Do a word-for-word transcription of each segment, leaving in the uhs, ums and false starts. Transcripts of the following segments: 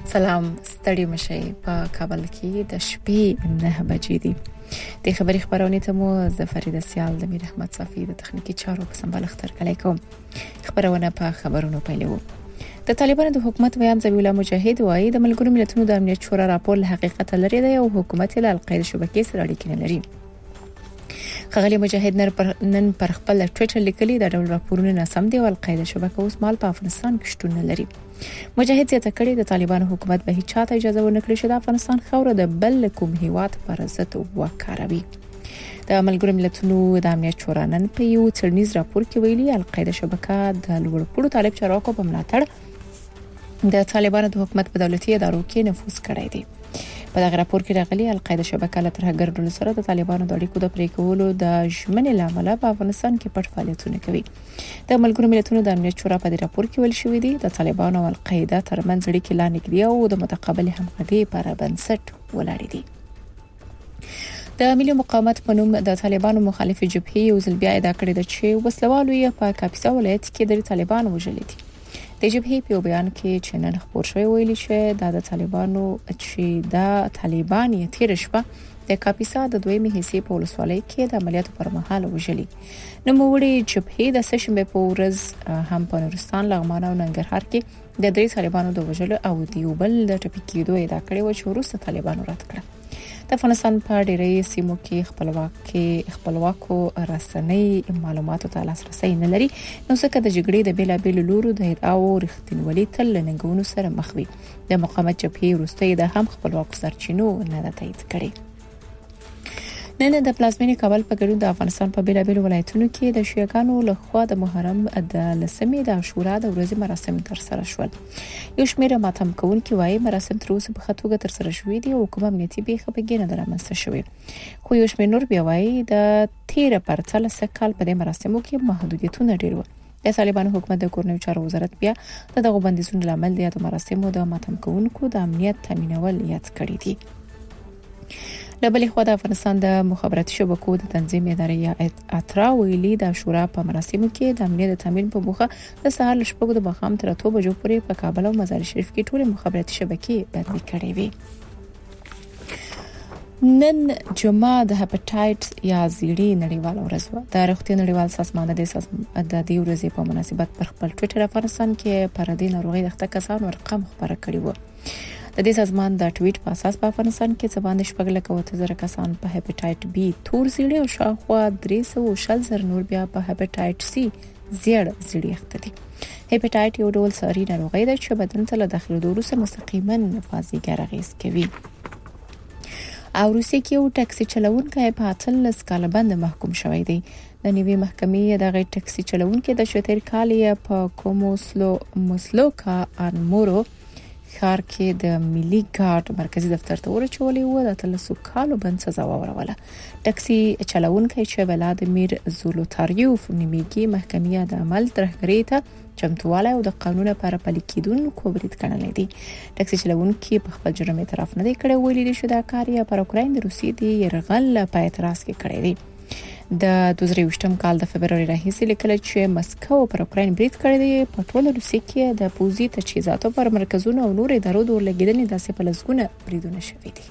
سلام ستړي مشي په کابل کې د شپې نه بجې دي. د خبري خبرونه ته مو د فرید سیال د میر احمد صافی د تخنیکی چارو په سمبال اختر علیکم. خبرونه په خبرونو پیلو. د طالبانو د حکومت بیان ذوی الله مجاهد وايي د ملګرو ملتونو د امنیت شورا راپور له حقیقت لري دی او حکومت له القاعده شبکې سره اړیکې نه لري. خغلی مجاهد نن پر خپل ټویټر لیکلي دا ډول راپورونه ناسم دي او القاعده شبکه اوس مال په افغانستان کې شتون نه لري. مجاهد زیاته کړي د طالبانو حکومت به هیڅ چاته اجازه ورنکړي چې د افغانستان خوره د بل کوم هیواد پر ضد وکاروي. د ملګرو ملتونو د امنیت شورا نن په یو څرنیز راپور کې ویلي القاعده شبکه د لوړپوړو طالب چارواکو په ملاتړ د طالبانو د حکومت په دولتي ادارو کې نفوذ کړی دی. په دغه راپور کې راغلي القاعده شبکه له ترهګر ډلو سره د طالبانو د اړیکو د پرې کولو د ژمنې لامل په افغانستان کې پټ فعالیتونه کوي. د ملګرو ملتونو د امنیت شورا په دې راپور کې ویل شوی دی د طالبانو او القاعده ترمنځ اړیکې لا نږدې او د متقابل همغږي پر بنسټ ولاړې دي. د ملي مقاومت په نوم د طالبانو مخالف جبهې یو ځل بیا ادعا کړې ده چې وسلوالو یې په کاپیسا ولایت کې د طالبانو وژلي دي. د جبهې په بیان کې چې نن خبر شوی ویلي چې د طالبانو چې د طالبان یې تیر شپه د کاپیسا د دویمه حصے په ولسوالۍ کې د عملیاتو پر مهال وژلي. نو موړي جبهې د سشنبه په ورځ هم په نورستان، لغمان او ننګرهار کې د درې طالبانو د وژلو او دیوبل د ټپي کېدو ادعا کړې و چې وروسته طالبانو رد کړه. د افغانستان په ډېرې سیمو کې خپلواکي خپلواکو رسنۍ معلوماتو ته لاسرسي نه لري، نو څنګه د جګړې د بیلابېلو لورو د ادعاو رښتینولي تل ننګونو سره مخ وي. د مقاومت جبهې وروسته د هم خپلواکو سرچینو نه ده تایید کړې. نن د پلازمینې کابل په ګډون د افغانستان په بیلابېلو ولایتونو کې د شیعاګانو لخوا د محرم د لسمې د عاشورا د ورځې مراسم تر سره شول. یو شمېر ماتم کوونکي وايي مراسم تر اوسه په خطوګه تر سره شوې دي او کوم امنیتي بیخه په ګینه درامسته شوې. خو یو شمېر نور بیا وايي د تیر پرتله سکهال په دې مراسمو کې محدودیتونه ډېر وو. د طالبانو حکومت د کورنیو چارو وزارت بیا د دغه بندیزونو لامل د مراسمو د ماتم کوونکو د امنیت تامینول یاد کړی دي. د بلې خوا د افغانستان د مخابراتي شبکو د تنظیم ادارې اترا ویلي د شورا په مراسمو کې د امنیت تامین په موخه د سهار له شپږو د ماښام تر اتو بجو پورې په کابل او مزار شریف کې ټول مخابراتي شبکې بندي کړې وي. نن جمعه د هپاتایټس یا زیړی نړیوال ورځ و. د روغتیا نړیوال سازمان د د دې ورځې په مناسبت پر خپل ټویټر افغانستان کې پر دې ناروغي د اخته کسانو ارقام خبره کړي وو. د دې سازمان د ټویټ په اساس په افغانستان کې څه باندې شپږ لک او اتیا زره کسان په هپاتایټ بی تور زیړی او شاوخوا درې سوه شل زره نور بیا په هپاتایټ سی زیړ زیړی اخته دي. هپاتایټ یو ډول ساري ناروغي ده چې بدن ته له داخلو وروسته مستقیما فازیګر اغېز کوي. او روسیې کې یو ټاکسي چلوونکی په اتلس کاله بند محکوم شوی دی. د نیوي محکمې دغه ټاکسي چلوونکی د شتیر کال یې په کوموسلو مسلوکا انمورو ښار کې د ملي ګارد مرکزی دفتر ته ورچولې و. د تلسو کالو بند سزا وروله. ټاکسي چلوونکی چې ولادیمیر زولوتاریوف نیمیږي محکمې د عمل ترهګرۍ ته چمتواله او د قانون لپاره پلي کېدونکو برید کړل دي. ټاکسي چلوونکی په خپل جرم اعتراف نه دی کړی، ویلي دی چې دا کار یې پر اوکراین د روسیې د یرغل په اعتراض کې کړی دی. د دوه زره یوولسم کال د فبرवरी راهیسې لیکل چې مسکو پر اوکراین برید کړی دی. په ټول روسیې کې د پوزي تجهیزاتو پر مرکزونو او نور ادارو د ورلګیدنې داسې په لسګونه بریدونه شوي دي.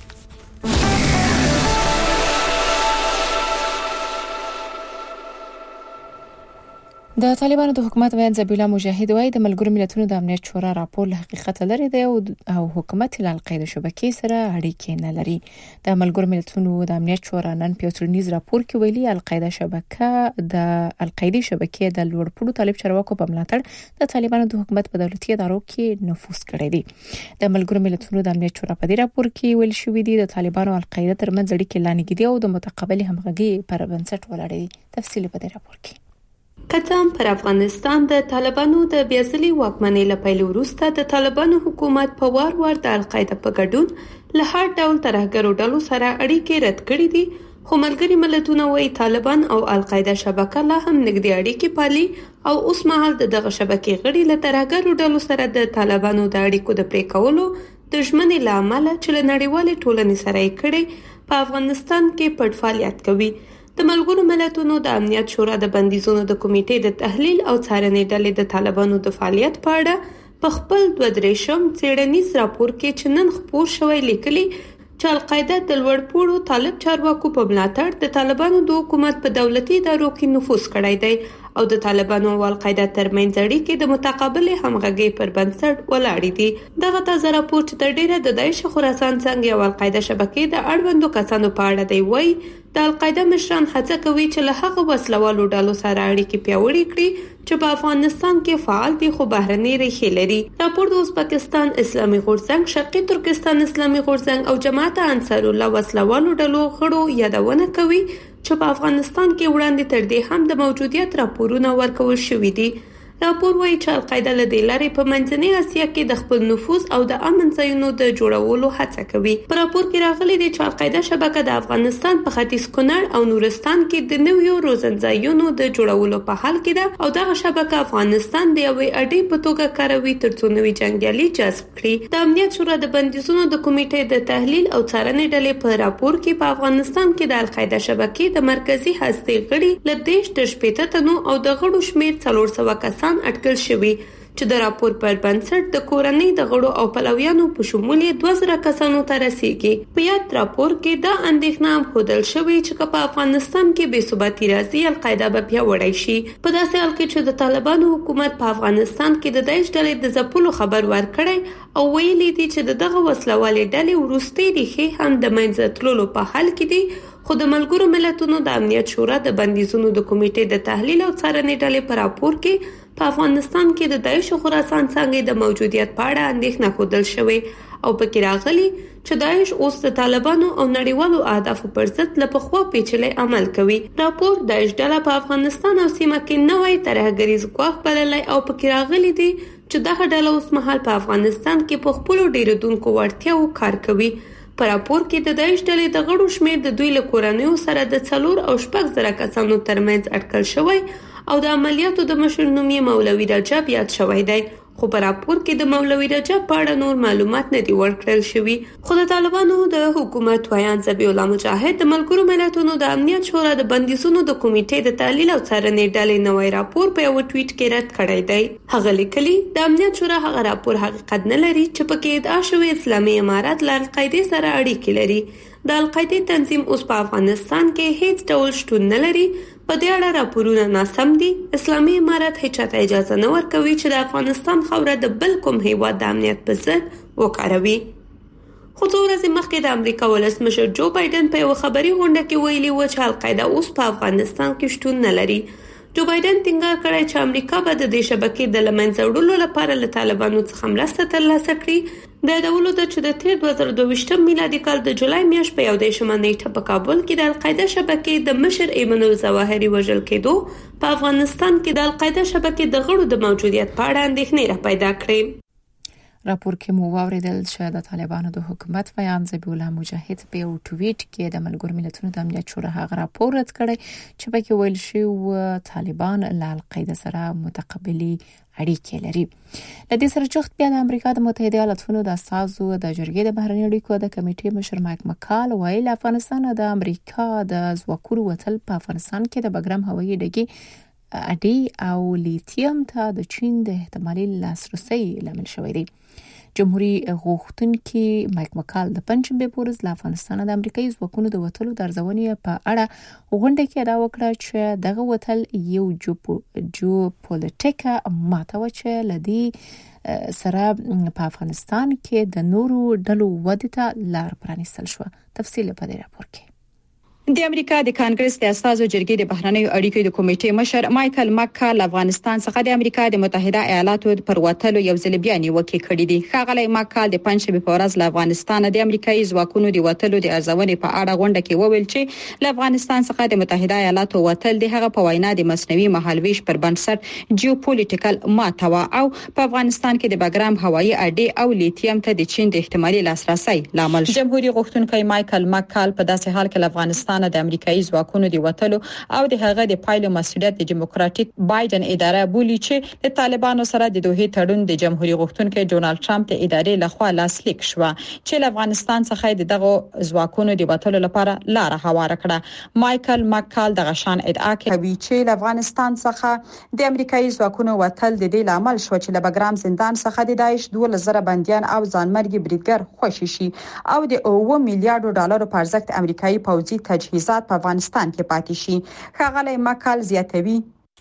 د طالبانو د حکومت بیان ذوی الله مجاهد وايي د ملګرو ملتونو د امنیت شورا راپور له حقیقت لري دی او حکومت له القاعده شبکې سره اړیکې نه لري. د ملګرو ملتونو د امنیت شورا نن په څرنیز راپور کې ویلي القاعده شبکه د القاعده شبکې د لوړپوړو طالب چارواکو په ملاتړ د طالبانو د حکومت په دولتي ادارو کې نفوذ کړی دی. د ملګرو ملتونو د امنیت شورا په دې راپور کې ویل شوی دی د طالبانو او القاعده ترمنځ اړیکې لا نږدې او د متقابل همغږي پر بنسټ ولاړې دي. تفصیل په دې راپور کې کتام پر افغانستان د طالبانو د بیازلي واکمنۍ لپاره وروسته د طالبانو حکومت په وار وار د القاعده په ګډون له هر ډول ترهګرو ډلو سره اړیکې رد کړې دي. خو ملګري ملتونه وايي طالبان او القاعده شبکه لا هم نږدې اړیکې پالي او اوس مهال دغه شبکې غړي له ترهګرو ډلو سره د طالبانو د اړیکو د پرې کولو د ژمنې له امله چې له نړیوالې ټولنې سره یې کړي په افغانستان کې پټ فعالیت کوي. د ملګرو ملتونو د امنیت شورا د بندیزونو د کمیټې د تحلیل او څارنې ډلې د طالبانو د فعالیت په اړه په خپل دوه درېشم څېړنیز راپور کې چې نن خپور شوی لیکلي چې القاعده د لوړپوړو طالب چارواکو په ملاتړ د طالبانو د حکومت په دولتي ادارو کې نفوذ کړی دی او د طالبانو او القاعده ترمنځ اړیکې د متقابل همغږي پر بنسټ ولاړې دي. دغه تازه راپور چې تر ډیره د داعش خراسان څنګه او القاعده شبکې د اړوندو کسانو په اړه دی وایي د القاعده مشران هڅه کوي چې له هغه وسلوالو ډلو سره اړیکې پیاوړې کړي چې په افغانستان کې فعال دي خو بهرني ریښې لري. راپور د ازبکستان اسلامي غورځنګ، شرقي ترکستان اسلامي غورځنګ او جماعت انصار الله وسلوالو ډلو غړو یادونه کوي چې په افغانستان کې وړاندې تر دې هم د موجودیت راپورونه ورکول شوي دي. راپور وايي چې القاعده له دې لارې په منځنۍ اسیا کې د خپل نفوذ او د امن ځایونو د جوړولو هڅه کوي. په راپور کې راغلي دي چې القاعده شبکه د افغانستان په ختیځ کونړ او نورستان کې د نویو روزنځایونو د جوړولو په حال کې ده او دغه شبکه افغانستان د یوې اډې په توګه کاروي ترڅو نوي جنګیالي جذب کړي. د امنیت شورا د بندیزونو د کمیټې د تحلیل او څارنې ډلې په راپور کې په افغانستان کې د القاعده شبکې د مرکزی هستې غړي له دېرش تر شپېته تنو او د غړو شمېر څلور سوه کسان اټکل شوی چې د راپور پر بنسټ د کورنۍ د غړو او پلویانو په شمول دوه زره کسانو ته رسیږي. په یاد راپور کې دا اندېښنه هم ښودل شوې چې په افغانستان کې بې ثباتي راځي القاعده به پیاوړی شي. په داسې حال کې چې د طالبانو حکومت په افغانستان کې د داعش ډلې د ځپلو خبر ورکړی او ویلي دي چې دغه وسلوالې ډلې وروستۍ ریښې هم د منځه تللو په حال کې دي. خو د ملګرو ملتونو د امنیت شورا د بندیزونو د کمیټې د تحلیل او څارنې ډلې په راپور کې په افغانستان کې د داعش خراسان څنګه د موجودیت په اړه اندېښنه ښودل شوې او پکې راغلي چې داعش اوس د طالبانو او نړیوالو اهدافو پر ضد له پخوا پیچلي عمل کوي. راپور داعش ډله په افغانستان او سیمه کې نوی ترهګریز ګواښ بللی او پکې راغلي دي چې دغه ډله اوس مهال په افغانستان کې په خپلو ډیریدونکو وړتیاوو کار کوي. په راپور کې د داعش ډلې د غړو شمېر د دوی له کورنیو سره د څلور او شپږ زره کسانو ترمنځ اټکل شوی او د عملیاتو د مشر نوم یې مولوي رجب یاد شوی دی. خو په راپور کې د مولوي رجب په اړه نور معلومات نه دي ورکړل شوي. خو د طالبانو د حکومت ویان ذبیح الله مجاهد د ملګرو ملتونو د امنیت شورا د بندیزونو د کمیټې د تحلیل او څارنې ډلې نوی راپور په یو ټویټ کې رد کړی دی. هغه لیکلي د امنیت شورا هغه راپور حقیقت نه لري چې پکې ادعا شوی اسلامي امارات له القاعده سره اړیکې لري. د القاعده تنظیم اوس په افغانستان کې هیڅ ډول شتون نه لري. په دې اړه راپورونه ناسم دي. اسلامي امارات هیڅ چاته اجازه نه ورکوي چې د افغانستان خوره د بل کوم هیواد د امنیت په ضد وکاروي. خو څو ورځې مخکې د امریکا ولسمشر جو بایدن په یو خبري غونډه کې ویلي و چې القاعده اوس په افغانستان کې شتون نه لري. جو بایدن ټینګار کړی چې امریکا به د دې شبکې د له منځه وړلو لپاره له طالبانو څخه مرسته ترلاسه کړي. د یادولو ده چې د تیر دوه زره دوه ویشتم میلادي کال د جولای میاشت په یوودېرشمه نیټه په کابل کې د القاعده شبکې د مشر ایمن الظواهري وژل کېدو په افغانستان کې د القاعده شبکې د غړو د موجودیت په اړه اندېښنې را پیدا کړې. راپور کې مو واوریدل چې د طالبانو د حکومت ویان ذبیح الله مجاهد په یو ټویټ کې د ملګرو ملتونو د امنیت شورا هغه راپور رد کړی چې پکې ویل شوی طالبان له القاعده سره متقابلي اړیکې لري. د دې سره چخت بیا د امریکا د متحده ایالاتونو د اساسو د جرګې د بهرنی اړیکو د کمیټې مشر مایک مکال ویل افغانستان د امریکا د ځواکونو وتل په افغانستان کې د بګرام هوایي ډګي اډي او لیتیم ته د چین د احتمالي لاسرسي لامل شوی دی. جمهوریت غوښتونکي مایک مکال د پنځمبه پورز له افغانستان د امریکایي ځواکونو د وټلو د ارزونې په اړه غونډه کې ادعا وکړه چې دغه وټل یو جو پولیټیکا ماتوي چې لدی سره په افغانستان کې د نورو ډلو ودته لار پرانیستل شو. تفصیل په دې راپور کې. د امریکا د کانګرس د اساسو جرګې د بهرنی اړیکو د کمیټې مشر مایکل مکال افغانستان څخه د امریکا د متحده ایالاتو پر وټلو یو ځل بیا نیوکه کړې دي. ښاغلی مکال د پنځمبه په ورځ له افغانستان د امریکایي ځواکونو د وټلو د ارزونې په اړه غونډه کې وویل چې له افغانستان څخه د متحده ایالاتو وټل د هغه په وینا د مصنوعي مهالويش پر بنسټ جیوپولیټیکل ماتوا او په افغانستان کې د بګرام هوایي اډې او لیتیم ته د چین د احتمالي لاسرسي لامل. جمهوریت غوښتونکي مایکل مکال په داسې حال کې له افغانستان افغانستان د امریکایي ځواکونو د وټلو او د هغه د پایلو مسؤلیت د ډیموکراټیک بایدن اداره بولی چې د طالبانو سره د دوه تړون د جمهوریت غوښتونکو ډونالد ټرمپ د ادارې لخوا لاسلیک شو چې له افغانستان څخه دغه ځواکونو د وټلو لپاره لار هواره کړه. مايكل ماکال د غشان ادعا کوي چې له افغانستان څخه د امریکایي ځواکونو وټل د دې لامل شو چې له بګرام زندان څخه د داعش دوه زره بنديان او ځانمرګي بریدګر خوشي شي او د اوه میلیارډ ډالر په ارزښت امریکایي پوځي تجهیزات په افغانستان کې پاتې شي. خغلی ماکال زیاتوي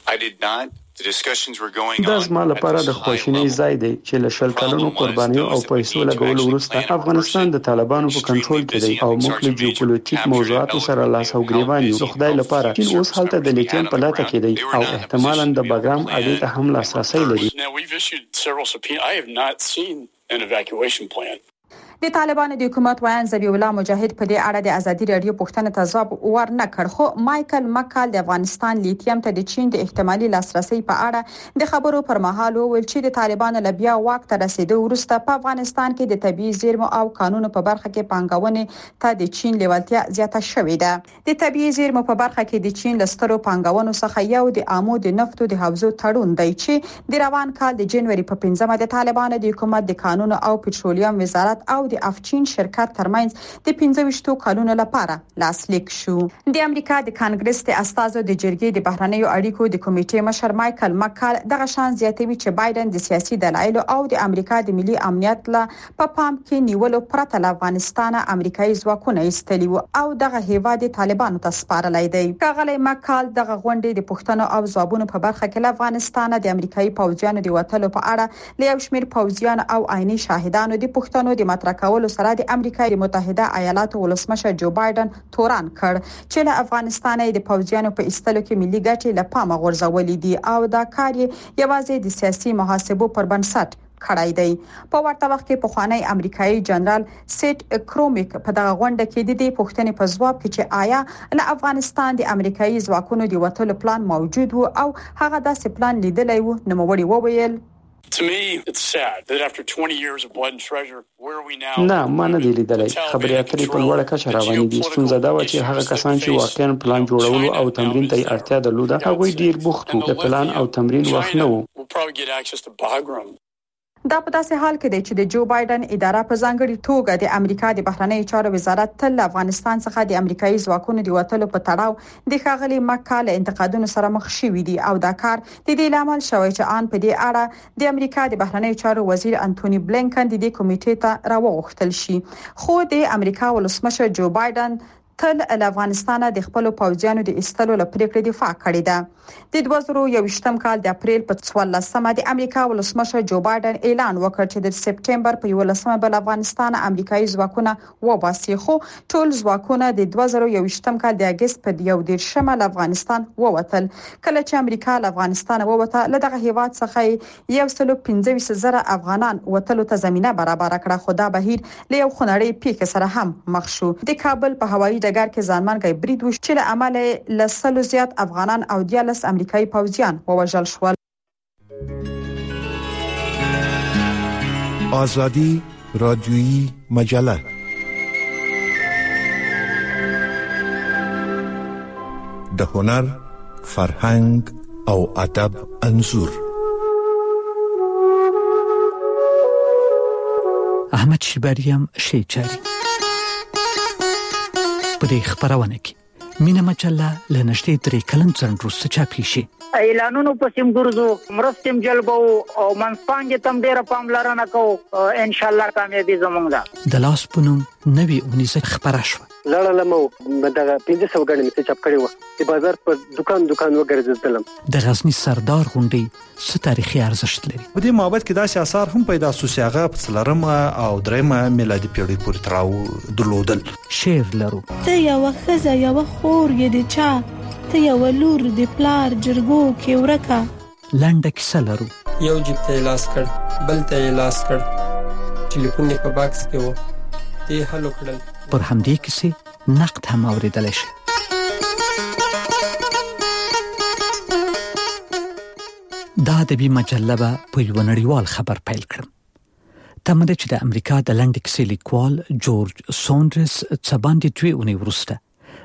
دا زما لپاره د خوشینۍ ځای دی چې له شل کلونو قربانیو او پیسو لګولو وروسته افغانستان د طالبانو په کنټرول کې دی او موږ له جیوپولیټیک موضوعاتو سره لاس او ګریوان یو. خدای لپاره چې اوس حالت د لیتیم په لاته کې دی او احتمالاً د بګرام اړې ته هم لاسرسي لري. د طالبانو د حکومت وایي ذبیح الله مجاهد په دې اړه د ازادي رادیو پوښتنه ته ځواب ورنکړ، خو مايكل ماکال د افغانستان لیتیم ته د چین د احتمالي لاسرسي په اړه د خبرو پر مهال وویل چې د طالبانو لبیا واک ته رسیدو وروسته په افغانستان کې د طبيعي زیرمو او قانونو په برخه کې پانګونې ته د چین لیوالتیا زیاته شوې ده. د طبيعي زیرمو په برخه کې د چین لسترو پانګونو څخه یو د امو د نفتو د حوزو تړون دی چې د روان کال د جنوري په پنځمه د طالبانو د حکومت د قانون او پټرولیم وزارت او د افچین شرکت ترمنځ د پنځه ویشت کلونو لپاره لاسلیک شو. د امریکا د کانګرس د استازو د جرګې د بهرنیو اړیکو د کمیټې مشر مايكل ماکال دغه شان زیاتوي چې بایدن د سیاسي دلایل او د امریکا د ملي امنیت له په پام کې نیولو پرته له افغانستان امریکایي ځواکونه ایستلي او دغه هیواد طالبانو ته سپارلای دی. کاغلی ماکال دغه غونډې د پښتنو او ځوابونو په برخه کې له افغانستان د امریکایي پوځیانو د وټلو په اړه له یو شمېر پوځیان او عیني شاهدانو د پښتنو د مطرح کولو سره د امریکا متحده ایالاتو ولسمشر جو بایدن توران کړ چې له افغانستان د پوځیانو په ایستلو کې ملي ګټې له پامه غورځولې دي او دا کار یوازې د سیاسي محاسبو پر بنسټ کړای دی. په ورته وخت کې پخوانی امریکایي جنرال سیټ کرومیک په دغه غونډه کې د دې پوښتنې په ځواب کې چې آیا له افغانستان د امریکایي ځواکونو د وټلو پلان موجود وو او هغه داسې پلان لیدلی وو، نوموړي وویل نه ما نه دی لیدلی. خبرې اترې په لوړه کچه روانې دي. ستونزه دا و چې هغه کسان چې واقعا پلان جوړولو او تمرین ته اړتیا درلوده هغوی ډیر بوخت وو، د پلان او تمرین وخت نه وو. دا په داسې حال کې دی چې د جو بایدن اداره په ځانګړي توګه د امریکا د بهرنیو چارو وزارت تل افغانستان څخه د امریکایي ځواکونو د وټلو په تړاو د ښاغلي ماکال انتقادونو سره مخ شوې دي او دا کار د دې لامل شوی چې ان په دې اړه د امریکا د بهرنیو چارو وزیر انټونی بلینکن د دې کمیټې ته راوغښتل شي. خو د امریکا ولسمشر جو بایدن تل له افغانستان د خپل پوځیانو د ایستلو لپاره دفاع کړې ده. د دوه زره یوویشتم کال د اپریل په څوارلسمه د امریکا ولسمشر جو بایدن اعلان وکړ چې د سپټمبر په یولسمه بل افغانستان امریکایي ځواکونه وباسي، خو ټول ځواکونه د دوه زره یوویشتم کال د اگست په یو دیرشمه له افغانستان ووتل. کله چې امریکا له افغانستان ووته له دغه هیواد څخه یو سل پنځه ویشت زره افغانان وټلو ته زمينه برابر کړه، خو دا بهیر له یو خنړې پیښه سره هم مخ شو. د کابل په هوایي ډګر کې ځانمرګي برید وشو چې له عمله لسلو زیات افغانان او دیالس امریکایي پوځیان ووژل شول. آزادی رادیویی مجله د هنر، فرهنګ او ادب انځور. احمد شیباریم شیچاری په دې خبرونه کې مینه مجله لنشته درې کلن څنډ وروسته چاپی شي. اعلانونو په سیم ګرځو مرستم جلبو او منځپانګې تم ډیره پاملرنه کوو، ان شاء الله کامیابی زموږ ده. د لاس پونم نوی اونیزه خبره شو. لړلمو دغه پنځه سوه غړي مې چاپ کړی و. د بازار په دکان دکان وګرځیدلم. د غزنی سردار غونډې څه تاریخي ارزښت لري؟ په دې مابد کې داسې آثار هم پیدا شو چې هغه په څلورمه او دریمه میلادي پیړۍ پورې تراو درلودل. شعر لرو. ته یو خزه یو خور یې د چا، ته یو لور د پلار جرګو کې ورکا. لنډه کیسه لرو. یو جیب ته لاس کړ، بل ته لاس کړ، ټلیفون یې په باکس کې و، دې حل وکړل. پر همدې کیسې نقد هم اوریدل شي. دا ادبي مجله به په یو نړیوال خبر پیل کړم. تمه ده چې د امریکا د لنډ کیسې لیکوال جورج سوندرز څه باندې دوی اونۍ وروسته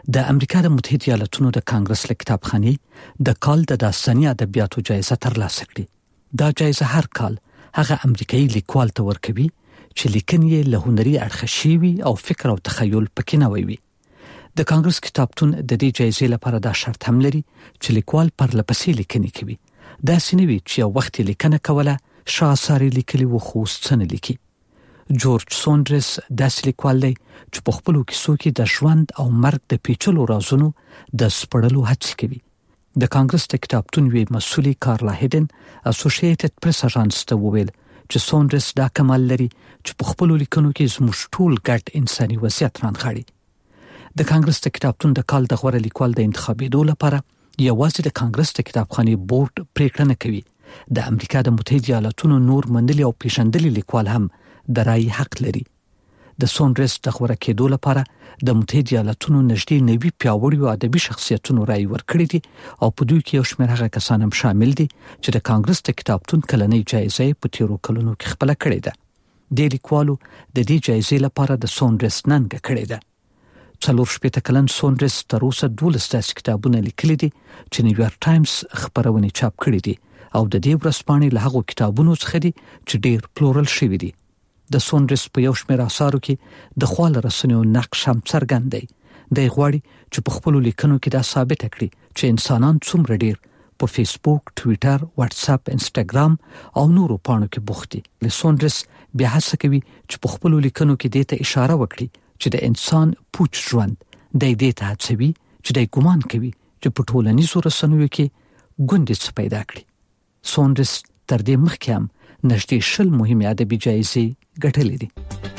د امریکا د متحده ایالاتونو د کانګرس له کتابخانې د کال د داستاني ادبیاتو جایزه ترلاسه کړې. دا جایزه هر کال هغه امریکایي لیکوال ته ورکوي چې لیکنې له هنري اړخه شوي او فکر او تخیل پکې نه وي. د کانګرس کتابتون د دې جایزې لپاره دا شرط هم لري چې لیکوال پر لپسې لیکنې کوي. دا سنوي چې یو وخت لیکنه کوله شاعر لیکلي و خو څنګه لیکي. جورج سوندرس داسې لیکوال دی چې په خپلو کیسو کې د ژوند او مرګ د پیچلو رازونو د سپړلو هڅه کوي. د کانګرس د کتابتون وی مسؤلي کارلا هیډن اسوسییټډ پریس اژانس ته وویل چې سوندرس دا کمال لري چې په خپلو لیکنو کې زموږ ټول ګډ انساني وضعیت رانغاړي. د کانګرس د کتابتون د کال د غوره لیکوال د انتخابېدو لپاره یوازې د کانګرس د کتابخانې بورډ پریکړه نه کوي. د امریکا د متحده ایالاتونو نور منلي او پیژندلي لیکوال هم د رای حق لري. د سوندرس د غوړه کېدو لپاره د متحده ایالاتونو نږدې نوي پیاوړي ادبي شخصیتونو رای ورکړي دي او په دوی کې یو شمېر هغه کسان هم شامل دي چې د کانګرس د کتابتون کلنۍ جایزه په تیرو کلونو کې خپل کړې ده. د لیکوالو د دې جایزې لپاره د سوندرس ننګه کړې ده. څلور شپېته کلن سوندرس تر اوسه دولس داسې کتابونه لیکلي دي چې نیویارک ټایمز خبرونه چاپ کړي دي او د دې ورځپاڼې له هغو کتابونو څخه دي چې ډېر پلورل شوي دي. د سوندرس په یو شمېر اثارو کې د خپل رسنیو نقش هم څرګند دی. د غواړي چې په خپل لیکنو کې دا ثابت کړي چې انسانان څومره ډېر په فیسبوک، ټوئیټر، واتس اپ، انستګرام او نورو پاڼو کې بوخت دي. له سوندرس بیا هڅه کوي چې په خپل لیکنو کې دې ته اشاره وکړي چې د انسان پوچ ژوند د دې ته هڅوي چې د ګمان کوي چې په ټولنیزو رسنیو کې ګوندې پیدا کړي. سوندرس تر دې مخکې هم نږدې شل مهمه ادبي جایزې ګټلې دي.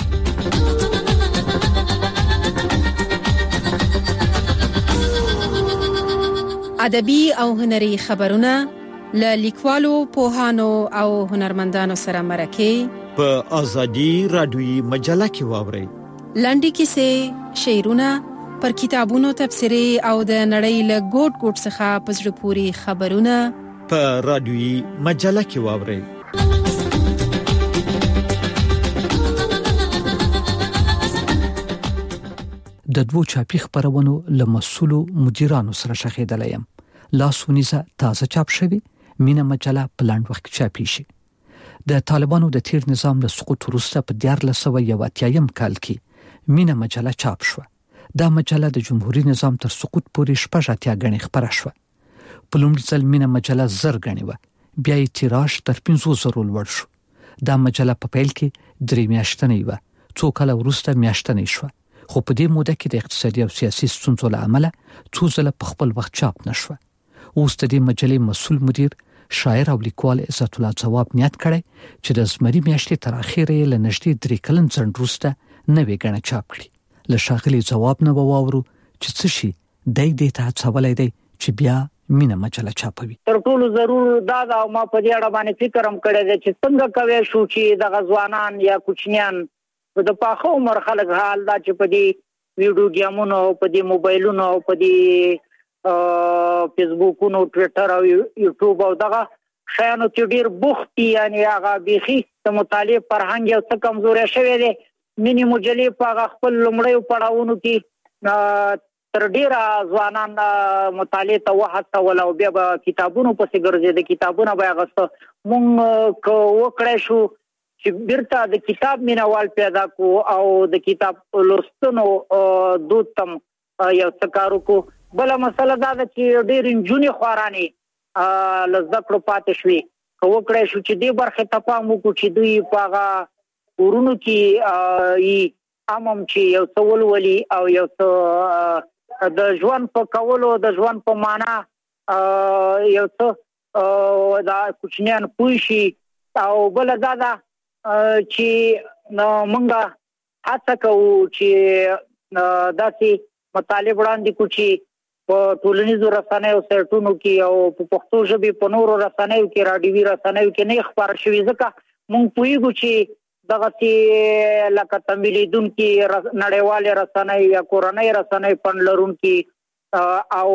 ادبي او هنري خبرونه له لیکوالو، پوهانو او هنرمندانو سره مرکه په ازادي رادیوي مجله کې واوري. لنډي کیسې، شعرونه، پر کتابونو تبصرې او د نړۍ له ګوټ ګوټ څخه په زړه پورې خبرونه په رادیوي مجله کې واوري. د دوو چاپي خبرونو له مسؤلو مدیرانو سره شخېدلیم. لاسونیزه تازه چاپ شوی مینه مجله په لاند وخت چاپی شي. د طالبانو د تیر نظام له سقوط وروسته په دیارلس سوه یو اتیایم کال کې مینه مجله چاپ شوه. دا مجله د جمهوریت نظام تر سقوط پورې شپږ اتیا غني خبره شوه. په لومړي ځل مینه مجله زر غني و، بیا یې تیراژ تر پنځه زره لوړ شو. دا مجله په پیل کې درې میاشتنې و، څو کال وروسته میاشتنې شوه. خو په دې موده کې د اقتصادي او سیاسي ستونزو له امله څو ځله په خپل وخت چاپ نشوه. اوس د دې مجلې مسؤل مدیر شاعر او لیکوال عزت الله ځواب نیت کړی چې د زمري میاشتې تر اخره له نږدې درې کلن ځنډ وروسته نوې غنه چاپ کړي. له شاغلي ځواب نه وواورو چې څه شي دای دې ته څولای دی چې بیا مینه مجله چاپوي. تر ټولو ضرور دا دا ما په دې اړه باندې فکر هم کړی دی چې څنګه کوي شو چې د غزوانان یا کوچنیان د پاخه عمر خلک حال دا چې په دې ویډیو گیمونو، په دې موبایلونو، په دې فیسبوکونو، ټوئیټر او یوټیوب او دغه شایانو چې ډیر بوختي، یعنی هغه بيخي د مطالعه فرهنګ یو څه کمزوري شوی دی. مینی مجلې په خپل لومړیو پړاوونو کې تر ډیره ځوانان مطالعه ته وهڅول او بیا به کتابونو پسې ګرځي. د کتابونو به غوښته مونږ کو وکړای شو چې بیرته د کتاب مینوال پیدا کو او د کتاب لوستنو دود تم یو څه کارو کو. بل مسله دا ده چې ډېر انجونی خواراني لزدکړو پاتې شوي. کو وکړای شو چې دې برخه ته پام وکړو چې دوی په ورونو کې ای امم چې یو څه ولولي او یو څه د ژوند په کولو، د ژوند په معنا یو څه دا کوچنیان پوه شي. او بل دا ده چې مونږه هڅه کوو چې داسې مطالب وړاندې کړو چې په ټولنیزو رسنیو سایټونو کې او په پښتو ژبې په نورو رسنیو کې، راډیوي رسنیو کې نه خبر شوي، ځکه مونږ پوهیږو چې دغه لکه تمویلیدونکي نړیوالې رسنۍ یا کورنۍ رسنۍ پند لرونکي او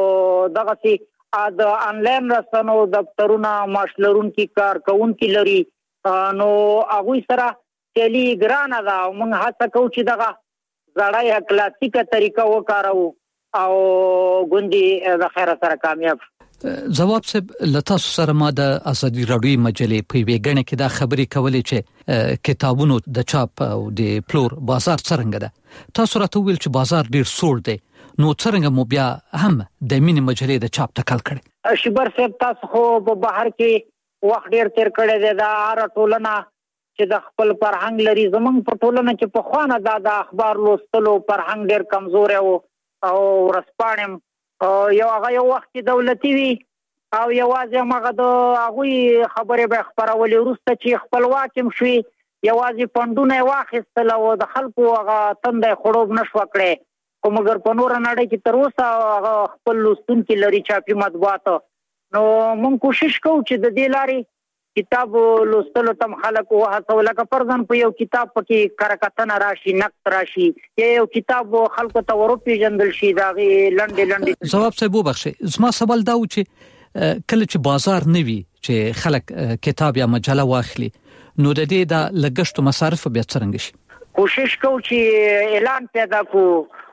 دغه د انلاین رسنو دفترونه معاش لرونکي کارکوونکي لري، نو هغوی سره سیالي ګرانه ده. موږ هڅه کوو چې دغه زړه یا کلاسیکه طریقه وکاروو او ګوندي د خیر سره کامیاب. جواب صاحب لتاسو سره ما د ازادي راډیو مجلې په ویګنه کې دا خبرې کولې چې کتابونو د چاپ او د پلور بازار څنګه ده. تاسو راته ویل چې بازار ډیر سوړ دی، نو څنګه مو بیا هم د مینې مجلې د چاپ ټکل کړي؟ شبر صاحب تاسو خو په بهر کې وخت ډیر تیر کړی دی، دا هر ټولنه چې د خپل فرهنګ لري. زمونږ په ټولنه کې په خوانه دا د اخبار لوستلو فرهنګ ډیر کمزور او او رسپانم یو هغه یو وخت دولتي وي او یوازې هغه د هغه خبرې به خبرولې وروسته چې خپلواکم شوي یوازې فندونه واخیستل او د خلکو هغه تندې خړوب نشو کړي. کوم مګر په نور نړۍ کې تر اوسه هغه خپل لوستونکي لري چاپي مطبوعات. نو موږ کوشش کوو چې د دې لارې کتاب لوستلو تم خلک وهڅول، لکه فرضاً په یو کتاب پکې کرکټنه راشي، نقد راشي، یو کتاب خلکو ته ورپېژندل شي دا غي لنډې لنډې. جواب صاحب وبخښئ، زما سوال دا و چې کله چې بازار نوي چې خلک کتاب یا مجله واخلي نو د دې د لګښت مصارف بیا څنګه شي؟ کوشش کوو چې اعلان پیدا کو،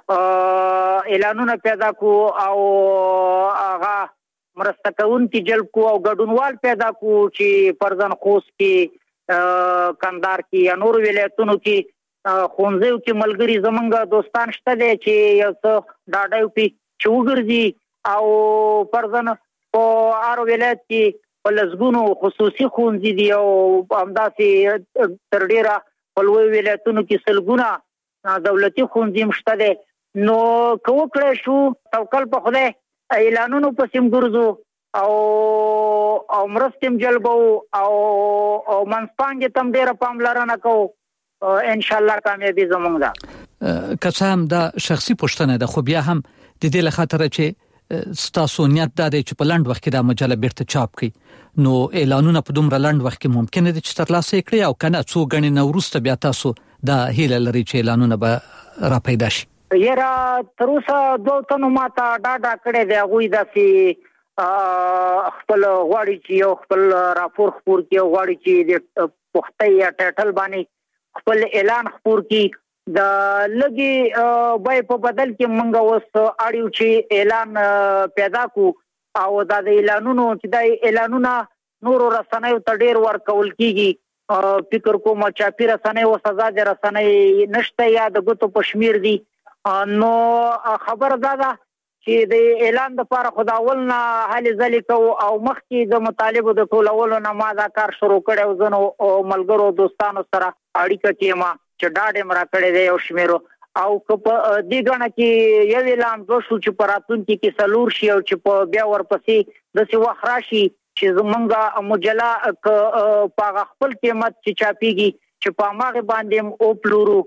اعلانونه پیدا کو او هغه مرسته کوونکي جلب کو او ګډونوال پیدا کو چې فرضاً خوست کې، کندهار کې یا نور ولایتونو کې خونځو کې ملګری زمونږ دوستان شته دي چې یو څه ډاډایو پی چې وګرځي او فرضاً په هر ولایت کې په لږونو خصوصي خونځي دي او همداسې تر ډیره په لوی ولایتونو کې سلګونه دولتي خونځي مشته دي. نو کوو کړی شو توکل په خدای اعلانونو په سیم ګرځو او او مرستم جلبو او او منځپانګې تم ډیره پاملرنه کوو، ان شاء الله کامیابی زموږ ده. که څه هم دا شخصي پوښتنه ده، خو بیا هم د دې لخاطر چې ستاسو نیت دا دی چې په لنډ وخت کې دا مجله بیرته چاپ کړي، نو اعلانونه په دومره لنډ وخت کې ممکن دي چې ترلاسه کړي او کنه څو غني نو وروسته بیا تاسو دا هیله لري چې اعلانونه به را پیدا شي؟ یرا تر اوسه دوه تنو ماته ډاډا کړی دی، هغوی داسې خپل غواړي چې یو خپل راپور خپور کړي، غواړي چې د پښتۍ یا ټایټل باندې خپل اعلان خپور کړي. د لږې بای په بدل کې موږ اوس اړیو چې اعلان پیدا کو او دا د اعلانونو چې د اعلانونه نورو رسنیو ته ډیر ورکول کیږي. فکر کوم چاپی رسنۍ او سزا د رسنۍ نشته یا د ګوتو پشمیر دي. نو خبر دا ده چې د اعلان د لپاره خداول نه حل ځلې کو او مخکې د مطالبه د ټولولو نه ما دا کار شروع کړی او زنو ملګرو دوستانو سره اړیکه کې ما چې ډاډه مرا کړی دی او شمیرو او په دې غاڼه کې یو اعلان وشو چې پراتون کې سلور شي او چې په بیا ورپسې د سی وخراشي چې زمونږه مجله په خپل قیمت چې چاپیږي چې په ماغه باندې او پلورو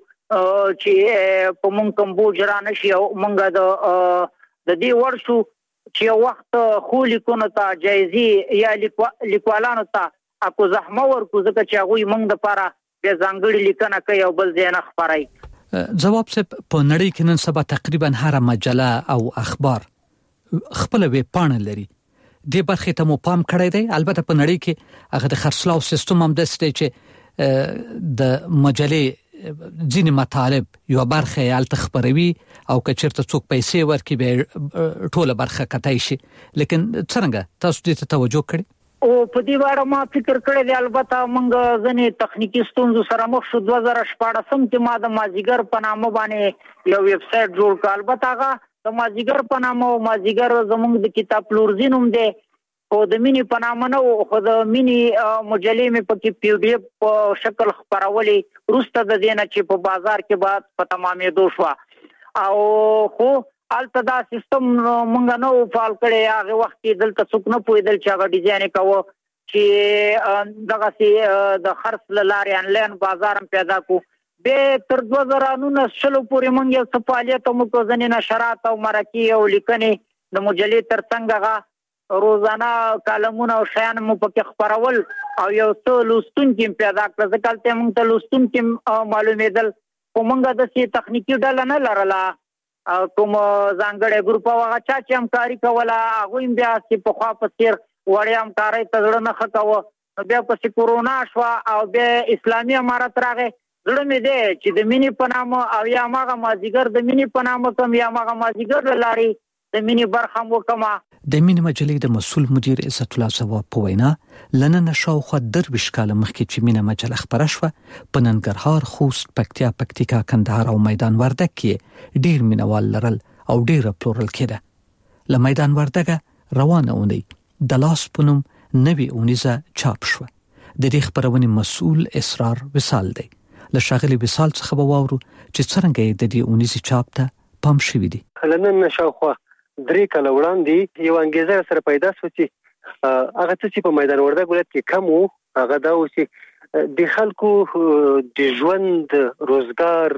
چې په مونږ کوم بوج را نشي او مونږه د د دې ورشو چې وخت خو لیکونو ته جایزي یا لیکوالانو ته اكو زحمه ورکو ځکه چې هغه مونږ د لپاره د ځانګړي لیکنه کوي او بل ځای نه خبرای. جواب صاحب په نړۍ کې نن سبا تقریبا هر مجله او اخبار خپل وی پاڼه لري. د برخې ته مو پام کړی دی؟ البته په نړۍ کې هغه د خرڅلاو سیستم هم داسې دی چې د مجلې ځینې مطالب یو برخه یې الته خبروي او که چیرته څوک پیسې ورکړي به ټوله برخه کتای شي، لیکن څنګه تاسو دې ته توجه کړی؟ او په دې اړه ما فکر کړی دی. البته موږ ځنې تخنیکی ستونزو سره مخ شو. دوه زره شپاړسم کې ما د مازیګر په نامه باندې یو ویب سټ جوړ کړ. البته هغه د مازیګر په نامه او مازیګر زموږ د کتاب پلورځین هم دی او د مینی په نامه نه او خو د مینی مجلې مې په کې پی ډی اف په شکل خبرولې روسته د دینه چې په بازار کې بعد په تمامېدو شو او خو الته دا سیستم مونږ نه فعال کړی. هغه وخت کې دلته څوک نه پوهېدل چې هغه ډیزاین کوو چې دغه سي د خرڅ لارې انلاین بازار پیدا کو. به تر دوه زره نولس شلو پورې مونږ یو څه فعالیت مو کو ځنې نشرات او مرکې او لیکنې د مجلې تر څنګه روزانه کالمونه او شیان مو پکې خبرول او یو څه لوستونکي پیدا کړل. ځکه ته مونږ ته لوستونکي معلومېدل خو مونږ د سي تخنیکی ډله نه لرله کوم ځانګړی ګروپ هغه چا چې همکاري کوله هغوی هم بیا چې پخوا په څېر وړیا همکارۍ ته زړه نه ښه کوه. بیا پسې کورونا شوه او بیا اسلامي امارت راغی زړه مې دی چې د مینې په نامه او یا ماغه مازیګر د مینې په نامه کوم یا ماغه مازیګر لاري د مینې برخه مو کما. د مینې مجلې د مسؤل مدیر عزت الله ثواب په وینا لنن شاوخوا درویش کاله مخکې چې مینه مجله خبره شوه په ننګرهار، خوست، پکتیا، پکتیکا، کندهار او میدان وردګ کې ډیر مینوال لرل او ډیر پلورل کېده. له میدان وردګ روانه اونۍ د لاس پونم نوی اونیزه چاپ شوه. د دې خبرونې مسؤل اسرار وصال دی. له شاغلي وصال څخه به واورو چې څنګه د دې اونیزه چاپ ته پام شوی دی. لنن شاوخوا درې کاله وړاندې یو انګیزه سره پیدا شو چې هغه چې په میدان وردګ ولایت کې کم وو، هغه دا و چې د خلکو د ژوند، روزګار،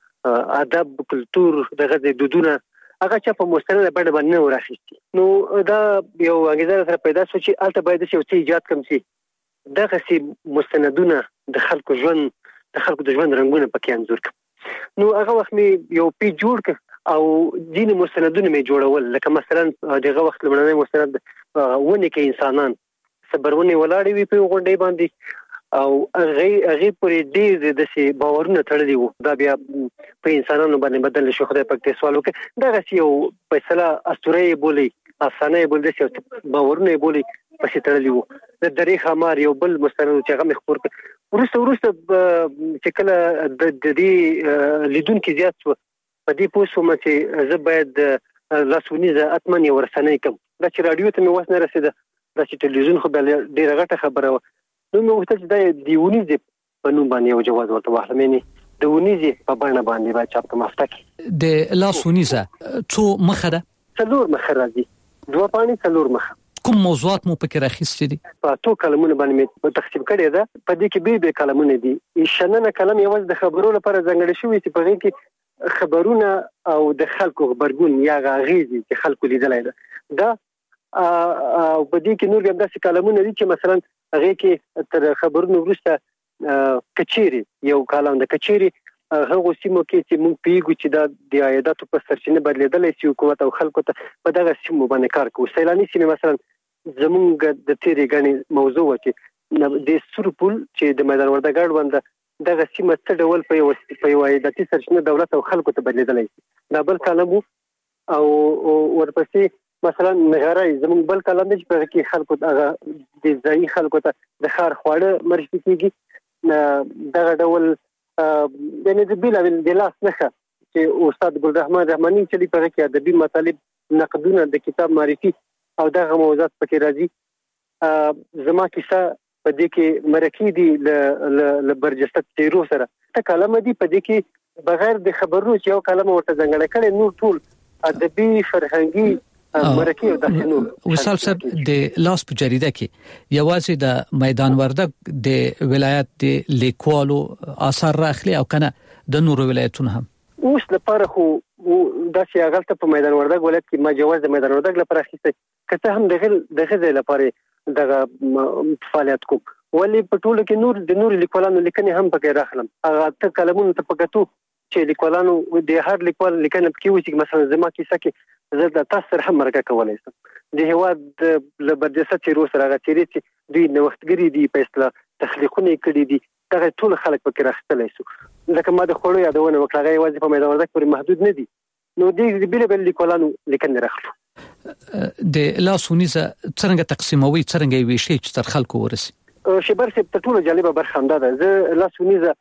ادب، کلچر دغه د دودونه هغه چې په مستند باندې باندې راخېستي. نو دا یو انګیزه سره پیدا شو چې البته باید یو څه ایجاد کوم چې دغه سي مستندونه د خلکو ژوند د خلکو د ژوند رنگونه پکې انځور کړ. نو هغه وخت می یو پی جوړ ک او دین مستندونه می جوړول، لکه مثلا دغه وخت لمړنۍ مستند ونه کې انسانان صبرونه ولاړې وي په غونډې باندې او هغه هغه پرې ډېر د سي باورونه تړلي وو. دا بیا په انسانانو باندې بدل شو. خدای پاک دې سوال وکړي دغه یو فیصله اسطوره بولی، افسانه بولی، چې باورونه بولی پسې تړلي وو. د درې خمار یو بل مستند چې هغه مخبور ک ورسته ورسته چې کله د دې لیدونکو زیات شو په دې پوسوم چې زه باید لاسونیزه اتمن یو ورسنۍ کوم. دا چې رادیو ته مې وسنه رسیده، دا چې ټلویزیون خو بل ډیره غټه خبره و. نو مې وکړل چې دا دیونیزه په نوم باندې یو جواز ورته واخلم. د ونیزه په باندې باندې با چاپ کوم افته د لاسونیزه څو مخه ده؟ څلور مخه راځي، دوه پانی څلور مخه. کوم موضوعات مو پکې راخېستې دي؟ په تو کلمونه باندې مې تقسیم کړی ده. په دې کې به به کلمونه دي. شننه کلم یوازې د خبرو لپاره ځانګړی شوی چې په هغه کې خبرونه او د خلکو خبرګون یا غاغیزي چې خلکو لیدلای ده. دا او په دې کې نور هم داسې کلمونه دي چې مثلا هغه کې تر خبرونو وروسته کچيري یو کلام د کچيري هغه سیمو کې چې موږ پیګو چې دا د عایداتو په سرچینه بدلیدلای شي حکومت او خلکو ته په دغه سیمو باندې کار کوي. سیلاني سیمه مثلا زمونږ د تیری غني موضوع چې د سورپول چې د میدان وردګ باندې دغه سیمه څه ډول په یو په یو عایداتي سرچینه دولت او خلکو ته بدلیدلای شي. دا بل کلام او ورپسې مثلا نغارای زمونږ بل کلام چې په کې خلکو ته د ځای خلکو ته د خار خواړه مرشي کیږي. دغه ډول یعنی د بیل د لاس نخه چې استاد ګل رحمان رحماني چې په کې ادبي مطالب نقدونه د کتاب معرفي او دغه موضوعات پکې راځي. زما کیسه په دې کې مرکې دي ل برجسته تیرو سره ته کلمه دي په دې کې بغیر د خبرونو چې یو کلمه ورته ځنګړې کړي نور ټول ادبي فرهنګي مرکې او د شنو وصال صاحب د لاس په جریده کې یوازې د میدان وردګ د ولایت د لیکوالو آثار راخلي او کنه د نورو ولایتونو هم اوس لپاره خو دا چې هغه په میدان وردګ ولایت کې ما جواز د میدان وردګ لپاره اخیسته کته هم دغه دغه لپاره دغه فعالیت کوم ولی په ټولو کې نور د نور لیکوالانو لیکنې هم پکې راخلم. هغه ته کلمونه ته پکاتو چې لیکوالانو د هر لیکوال لیکنه پکې وي چې مثلا زما کیسه کې زه د تاسو سره هم مرګه کولای شم. د هواد د برجسته تیرو سره هغه تیری چې دوی نوښتګری دي په اصطلاح تخلیقونه کړي دي دغه ټول خلک پکې راخستلای شو. لکه ما د خورو یادونه وکړه هغه یوازې په میدان وردګ پورې محدود نه دي. نو دې بیل بیل لیکوالانو لیکنه راخلو. د لاسونیزه څنګه تقسیموي څنګه وی شي چې تر خلکو ورسي؟ شبر سي په ټولو جالبه برخه هم ده. زه لاسونیزه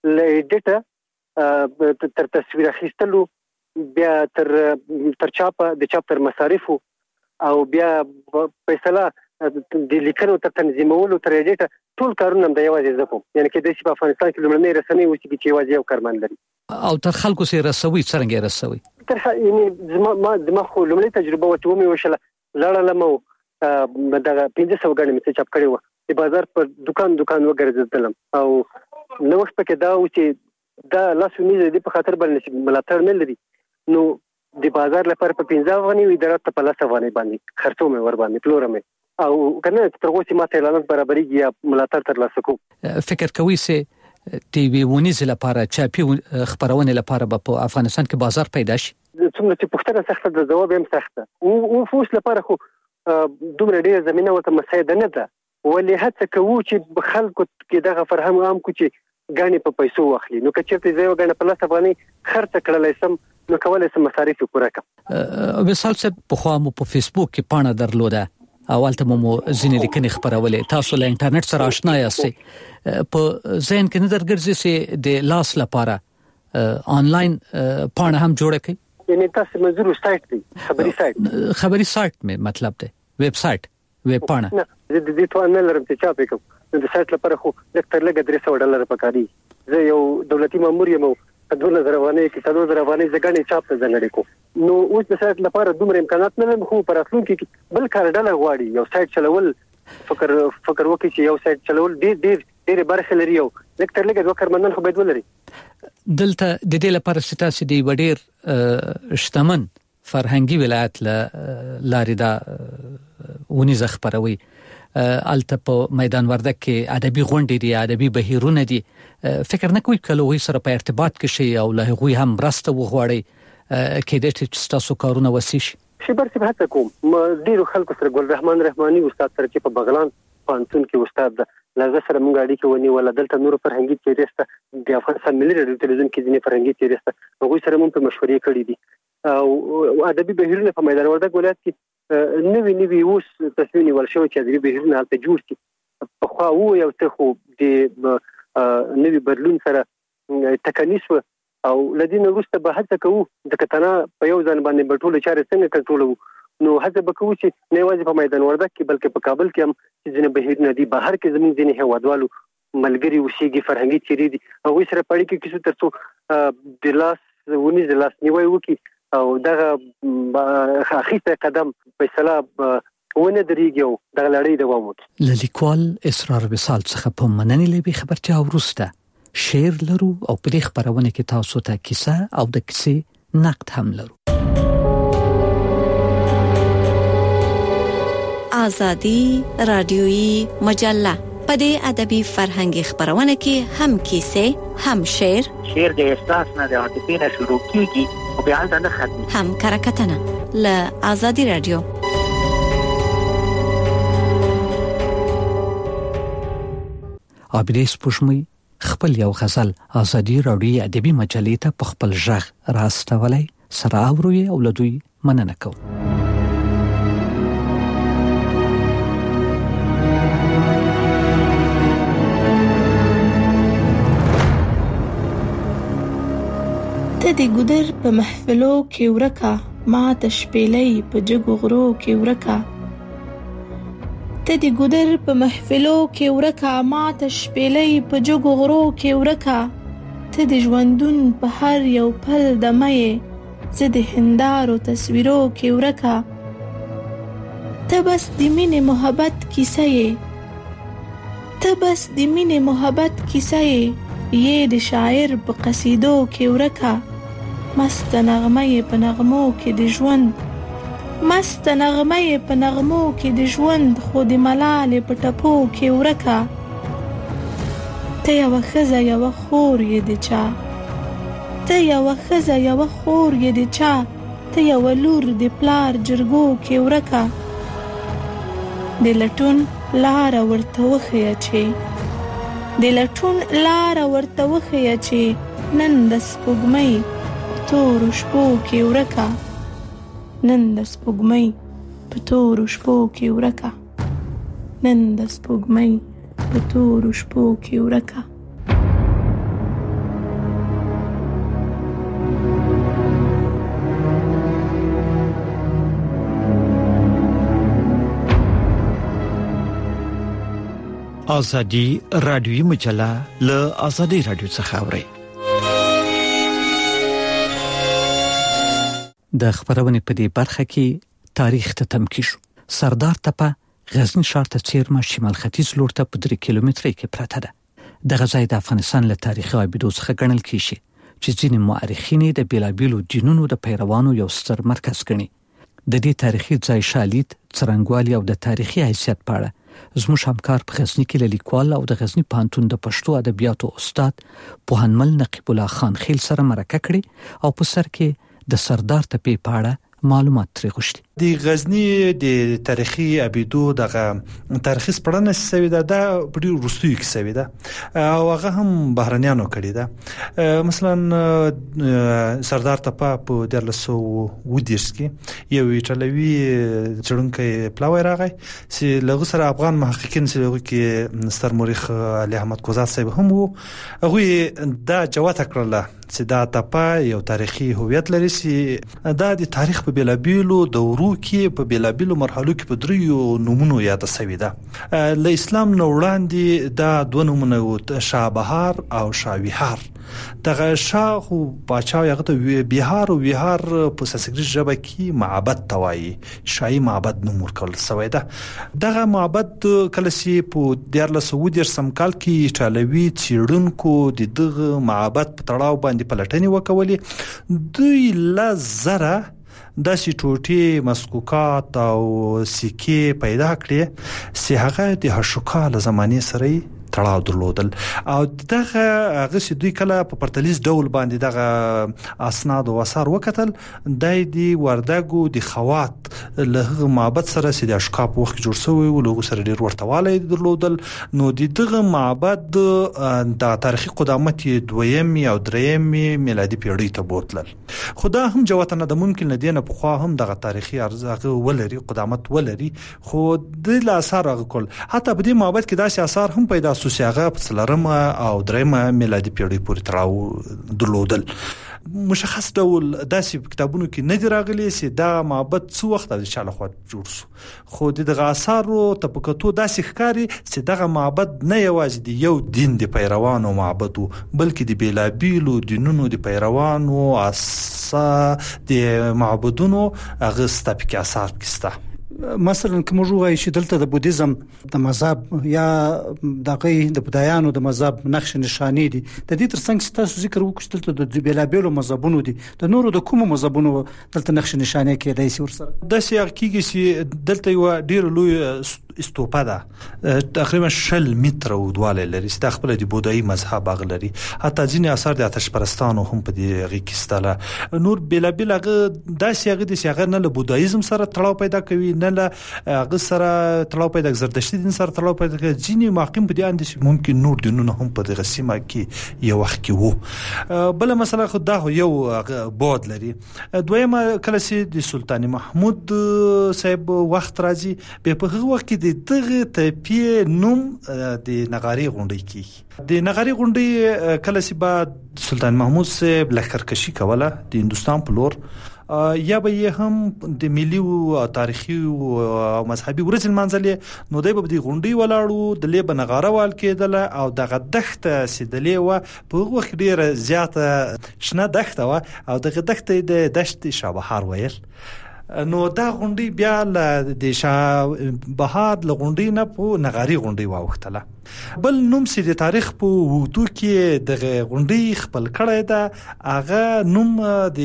لېډټه تر تصویر اخیستلو بیا تر تر چاپ د چاپ تر مصارفو او بیا فیصله د لیکنو تر تنظیمولو تر ایډیټ ټول کارونه د یوازې زکو یعنی کې د سی په افغانستان کې لمړنۍ رسنۍ و چې یوازې یو کارمن لري او تر خلکو سره رسوي څنګه رسوي تر یعنی زما ما زما خو لمړنۍ تجربه وته مې وشله لاړه لمو دغه پنځه سوه غاڼې مې چاپ کړې و د بازار پر دکان دکان وګرځیدلم او نو وخت پکې دا و چې دا لاسونیزه د په خاطر باندې ملاتړ نه لري نو د بازار لپاره په پنځه افغانۍ وي درته په لاس افغانۍ باندې خرڅو مې ور باندې پلورم او کنه تر اوسه ماته اعلانات برابرېږي یا ملاتړ تر لاسه کوم فکر کوي چې ټي وي ونیز لپاره چاپی خبرونه لپاره په افغانستان کې بازار پیدا شي څومره چې پښتنه سخته د جواب هم سخته او فوس لپاره خو دومره ډیره زمينه وته مساعده نه ده ولې هڅه کوو چې خلکو کې دغه فرهنګ عام کو چې غاڼې په پیسو واخلي. نو که چېرته زه یو غاڼه په لاس افغاني خرڅ کړلای سم نو کولای سم مصارف پوره کړم. مثال څه په خو مو په فیسبوک کې پاڼه درلوده اولته مو ځینې لیکنې خبرولې تاسو له انټرنیټ سره آشنا یاستئ په ذهن کې نه درګرځي چې د لاس لپاره آنلاین پاڼه هم جوړه کړئ. یعنی تاسو منظور سایت دی خبري سایت خبري سایت مې مطلب دی ویب سایت ویب پاڼه نه د دې ته نه لرم چې چا پکم د سایت لپاره خو ډاکټر لګ درې سوه ډالر پکاري. زه یو دولتي مامور یم دوه زره افغانۍ کې څلور زره افغانۍ زګانې چاپ ته ځنګړې کو نو اوس د سایت لپاره دومره امکانات نه لرم خو پر اصلون کې بل کار ډاله غواړي یو سایت چلول فکر فکر وکړي چې یو سایت چلول ډیر ډیر ډیر برخه لري یو ډاکټر لګ دوه کارمندان خو باید ولري. دلته د دې لپاره ستاسو دی وړیر شتمن فرهنګي ولایت ل لارې دا ونی زخپروي الته په میدان وردک کې ادبي غونډې دي ادبي بهیرونه دي فکر نه کوي کله وې سره په ارتباط کې شي او له هغوی هم راسته وغواړي کې د تاسو کارونه وسیش شي برسي به کوم ډیرو خلکو سره ګل رحمان رحماني استاد سره چې په بغلان پانتون کې استاد لږه سره مونږ اړیکه ونی ولا دلته نور فرهنګي تیریسته د افغانستان ملي رادیو تلویزیون کې ځینې فرهنګي تیریسته هغوی سره مونږ په مشورې کړې دي او ادبي بهیرونه په میدان وردک ولایت کې نوی نوی اوس تصمیم نیول شوی چې ادبي بهیرونه هلته جوړ کړي. په خوا وو یو څه خو د نوی بدلون سره تکنیس او لدین وروسته به هڅه کوو د کتنا په یو ځان باندې بټوله چارې څنګه کنټرولوو. نو هڅه وکړو چې نه یوازې په میدان وردک کې بلکې په کابل کې هم چې ځینې بهیرونه دي بهر کې زموږ ځینې هیوادوالو ملګري اوسېږي فرهنګي چیرې دي هغوی سره په اړیکه کې شو تر څو د لاس ونیز د لاس نیوی وکړي او دغه اخیسته قدم فیصله ونه درېږي او دغه لړۍ دوام وکړي. له لیکوال اسرار وصال څخه په مننې لوي خبرتیا وروسته شعر لرو او په دې خبرونه کې تاسو ته کیسه او د کیسې نقد هم لرو. آزادی رادیویی مجله په دې ادبي فرهنګي خبرونه کې هم کیسه هم شعر شعر د احساس نه د عاطفې نه شروع کیږي او بیا نه ختمي هم کرکټنه ل آزادی رادیو. عابدیس پښمي خپل یو غزل آزادی رادیویی ادبي مجلې ته په خپل ژغ راستولای سره اوروي او لدوی مننه کوي. ته د ګودر په محفلو کې ورکا ما ته شپېلۍ په جګو غرو کې ورکا ته د ګودر په محفلو کې ورکا ما ته شپېلۍ په جګو غرو کې ورکا ته د ژوندون په هر یو پل د مې زه د هندارو تصویرو کې ورکا ته بس د مینې محبت کیسه یې ته بس د مینې محبت کیسه یې یې د شاعر په قصیدو کې ورکا مست نغمه په نغمو کې د ژوند مست نغمه په نغمو کې د ژوند خو د ملال په ټپو کې ورکا ته یو خزه یو خور یې د چا ته یو خزه یو خور یې د چا ته یو لور د پلار جرګو کې ورکا د لټون لار ورته وخیا چې د لټون لار ورته وخیا چې نن د سپوږمۍ تور شپو کې ورکا نن د سپوږمۍ په تور شپو کې ورکا نن د سپوږمۍ په تور شپو کې ورکا. آزادی رادیویی مجله له آزادی رادیو څخه اوري. د خبرونې په دې برخه کې تاریخ ته تمکی شو. سردار تپه غزنی ښار ته څیرمه شمال ختیځ لور ته په درې کیلومتره کې پرته ده. دغه ځای د افغانستان له تاریخي ابدو څخه ګڼل کیږي چې ځینې مورخین د بیلابیلو دینونو د پیروانو یو ستر مرکز ګڼي. د دې تاریخي ځای شالید څرنګوالي او د تاریخي حیثیت په اړه زموږ همکار په غزنی کې له لیکوال او د غزنی پانتون د پښتو ادبیاتو استاد پوهنمل نقیب الله خان خیل سره مرکه کړې او په سر کې د سردار تپې په اړه معلومات ترې غوښتي. د غزنی د تاریخي ابیدو دغه تاریخي سپړنه سوي ده د په روسي کې سوي ده او هغه هم بهرنیانو کړی ده. مثلا سردار تپا په درلسو ودیش کې یو ایټالوي چړونکې پلاوی راغی چې لغه سره افغان محققین چې کې ستر مورخ علي احمد کوزات صاحب هم وو. هغه دا جوات کړله چې دا تپا یو تاریخي هویت لري چې دا د تاریخ په بلابیلو دورو کې په بلابیلو مرحلو کې په دریو نمونو یاد شوی ده. له اسلام نه وړاندې دا دوه نمونه وو، شاه بهار او شاه ویهار. دغه شاه خو باچا یغه ته بهار او ویهار په سنسکریت ژبه کې معبد توایي، شاهي معبد نوم ورکول شوی ده. دغه معبد کله چې په دیارلس سعودي سم کال کې ایټالوي چیرونکو د دغه معبد په تړاو باندې پلټنې وکولې. دوی لا زره د سټوټي مسکوکات او سکه پیدا کړې چې هغه د هشوکا له زمانه سره تړاو درلودل او دغه هغه چې دوی کله په پرتلیز ډول باندې دغه اسناد او اثار وکتل د دې وردګو د خوات له معبد سره چې د اشکاپ وخت جوړ شوی او له سره ډیر ورتواله درلودل. نو دغه معبد د تاریخي قدامت دویم او دریم میلادي پیړۍ ته بوتلل. خدا هم جواتنه د ممکن لدینه په خوا هم دغه تاریخي ارزښت ولري، قدامت ولري، خو د اثار غکل حتی په دې معبد کې داسې اثار هم پیدا سوسیاغه په څلورم او دریم میلادي پیړۍ پورې تړاو درلودل. مشخص ډول داسې کتابونو کې نه دی راغلي چې دا معبد څو وخت د چاله خو جوړ شو، خو دغه اثارو طبقاتو داسې ښکاری چې دغه معبد نه یوازې د یو دین د پیروانو معبد وو بلکې د بیلابیلو دینونو د پیروانو اسا د معبدونو هغه ستپک اثار کیسته. مثلا کوم جوړای چې دلته د بودیزم د مذهب یا دغه د بودایانو د مذهب نقش نشانی دي، د دې ترڅنګ چې تاسو ذکر وکړئ دلته د بیلابیلو مذهبونو دي، د نورو د کوم مذهبونو دلته نقش نشانی کېدای شي ورسره د سیاق کېږي چې دلته یو ډیر لوی استوپا ده تقریبا شل متر ودواله لري چې د خپل د بودایي مذهب اغلري. حتی ځینې اثار د آتش پرستانو هم په دې غي کېستله. نور بیلابیل هغه د سیاق د سیاق نه له بودایزم سره تړاو پیدا کوي نه له هغه سره تړاو پیدا زردشتي دین سره تړاو پیدا کوي. ځینې ماقیم په دې اند چې ممکن نور دینونه هم په دغه سیمه کې یو وخت کې وو. بل مثلا خو دا یو بود لري. دویمه کله چې د سلطان محمود صاحب وخت راځي به په هغه وخت د دغه تپی نوم د نغاري غونډي کې د نغاري غونډي کله چې بعد سلطان محمود صاحب لخرکشي کوله د هندستان په لور یا به هم د ملي او تاریخي او مذهبي ورځ منځلې نو د به د غونډي ولاړو د لیب نغاره وال کېدل او دغه دښته سیدلې و په وخت ډیره زیاته شنه دښته و او دغه دښته د دشت شابهار ویل. نو دا غونډي بیا د شاه بهار له غونډي نه په نغاري غونډي واوختله. بل نوم چې د تاریخ په وګړو کې د غونډي خپل کړی دا هغه نوم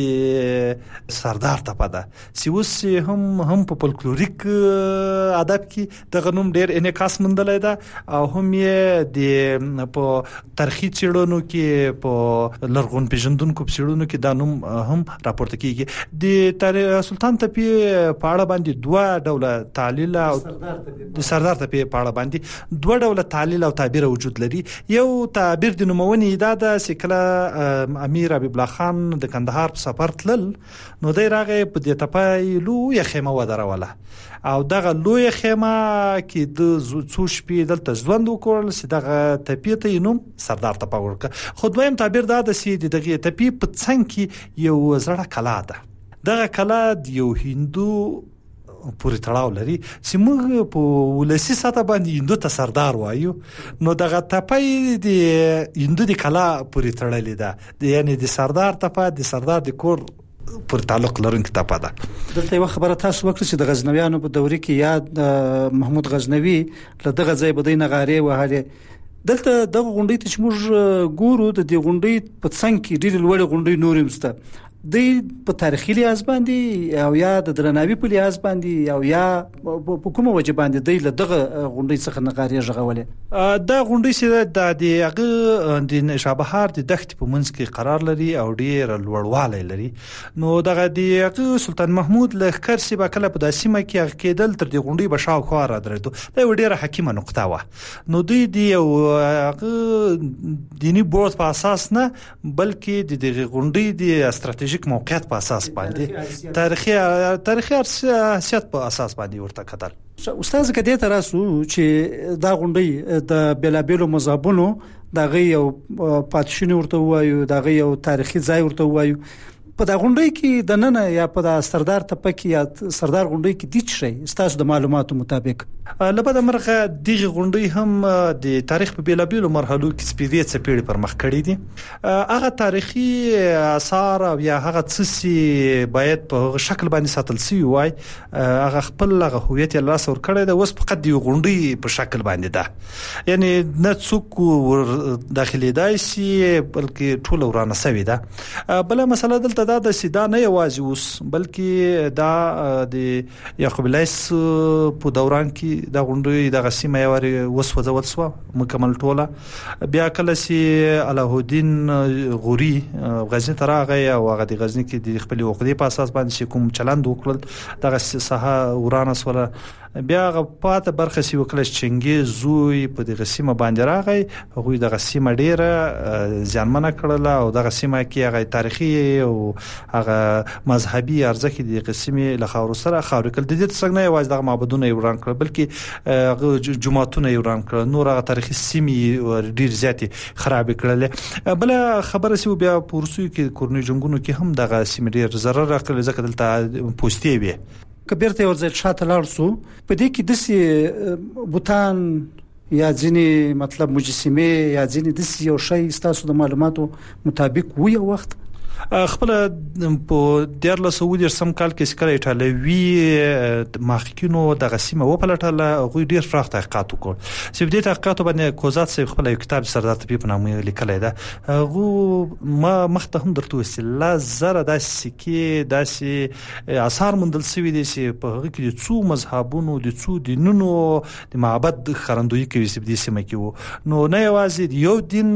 د سردار تپا ده چې اوس هم هم په فولکلوریک ادب کې دغه نوم ډېر انعکاس موندلی ده او هم یې د په تاریخي څېړنو کې په لرغون پیژندونکو څېړنو کې دا نوم هم راپورته کیږي. د سلطان تپی په اړه باندې دوه ډوله تعلیل او د سردار تپی په اړه باندې دوه ډوله تعلیل او تعبیر وجود لري. یو تعبیر د نومونې دا ده چې کله امیر حبیب الله خان د کندهار په سفر تلل نو دی راغی په دې تپای لوی خیمه ودروله او دغه لوی خیمه کې د څو شپې دلته ژوند وکړل چې دغه تپی ته نوم سردار تپا ورکړ. خو دویم تعبیر دا ده چې دغه تپی په څنګ کې یو زړه کلا ده. دغه کلا د یو هندو پوری تړاو لري چې موږ په ولسی ساته باندې هندو ته سردار وایو. نو دغه تپای د هندو د کلا پوری تړلې ده، یعنی د سردار تپا د سردار د کور پر تعلق لرونکي تپا ده. دلته یو خبره تاسو وکړه چې د غزنویانو په دورې کې یاد محمود غزنوی له دغه ځای بدی نغاره وهاله. دلته دغه غونډې ته چې موږ ګورو د دې غونډې په څنګ کې ډېر لوړ غونډې نورې مسته د په تاریخي لحاظ باندې او یا د درناوي په لحاظ باندې او یا په کومه وجه باندې د دغه غونډې څخه نغاري ژغولې دا غونډې چې د دغه د شابهار د دښت په منځ کې قرار لري او ډیر لوړوالی لري نو دغه د سلطان محمود لخر سی باکله په داسمه کې کېدل تر د غونډې بشاو خو را درېدو دا ډیره حکیمه نقطه و نو دوی د یو دینی بورډ په اساس نه بلکې د دغه غونډې د استراتیژیک موقعیت په اساس باندې تاریخي تاریخي حیثیت په اساس باندې ورته کتل استاد کدی تر اسو چې دا غونډې د بلابلو مذهبونو دا غي او پاتشونی ورته وایو دا غي او تاریخي ځای ورته وایو په دا غونډې کې د نن یا په دا سردار تپه کې یا سردار غونډې کې د چي ستاسو د معلوماتو مطابق لبد مرغه دغه غونډې هم د تاریخ په بیلابیلو مرحلو کې سپیدې څپېړې پر مخ کړې دي هغه تاریخي آثار او یا هغه څه باید په شکل باندې ساتل شي وای هغه خپل هغه هویت الله سور کړی د وس په قد یو غونډې په شکل باندې ده یعنی نه څوک داخلي دای شي بلکې ټول ورانه سوي ده بل مسله دلته دا د سیدا نه یوازې اوس بلکې دا د یعقوب لیث په دوران کې دا غونډې د غسیمه یوري وسوځول سو مکمل ټوله بیا کله سي علاه الدین غوري غزنی ترغه او هغه د غزنی کې د خپل وقدي په اساس باندې کوم چلند وکړل دغه ساحه ورانه سوله بیا غپاته برخه سی وکړل چنګي زوی په د غسیمه باندې راغی هغه د غسیمه ډیره ځانمنه کړل او د غسیمه کې هغه تاریخي او هغه مذهبي ارزښت د قسمه لخوا سره خاور کړل د دې څنګه یوازې د معبدونه وران کړل بلکې جمعهتونه وران کړل نور هغه تاریخي سیمي ډیر زیاتې خراب کړل بل خبره سی بیا پورسوي کې کورنۍ جنگونو کې هم د غسیمه ډیر zarar راکړل ځکه دلته پوسټي وي کبیرته ورځ شاته لاړ سو په دې کې د بوتان یا ځینی مطلب مجسمه یا ځینی د یو شی ستاسو د معلوماتو مطابق وي وخت خپل په دیارله سعودي سم کال کې سکر ایټالوي ماخکینو د غسیمه و پلټل غوی ډیر فراخ تحقیقات وکړ چې په دې تحقیقات باندې کوزات سي خپل یو کتاب سردار طبيب په نامه لیکلی دا غو ما مخته هم درته وسیله زره د سکی داسې آثار مندل سوي دي چې په هغه کې د څو مذهبونو د څو دینونو د معبد خرندوی کوي چې په دې سیمه کې وو نو نه یوازې یو دین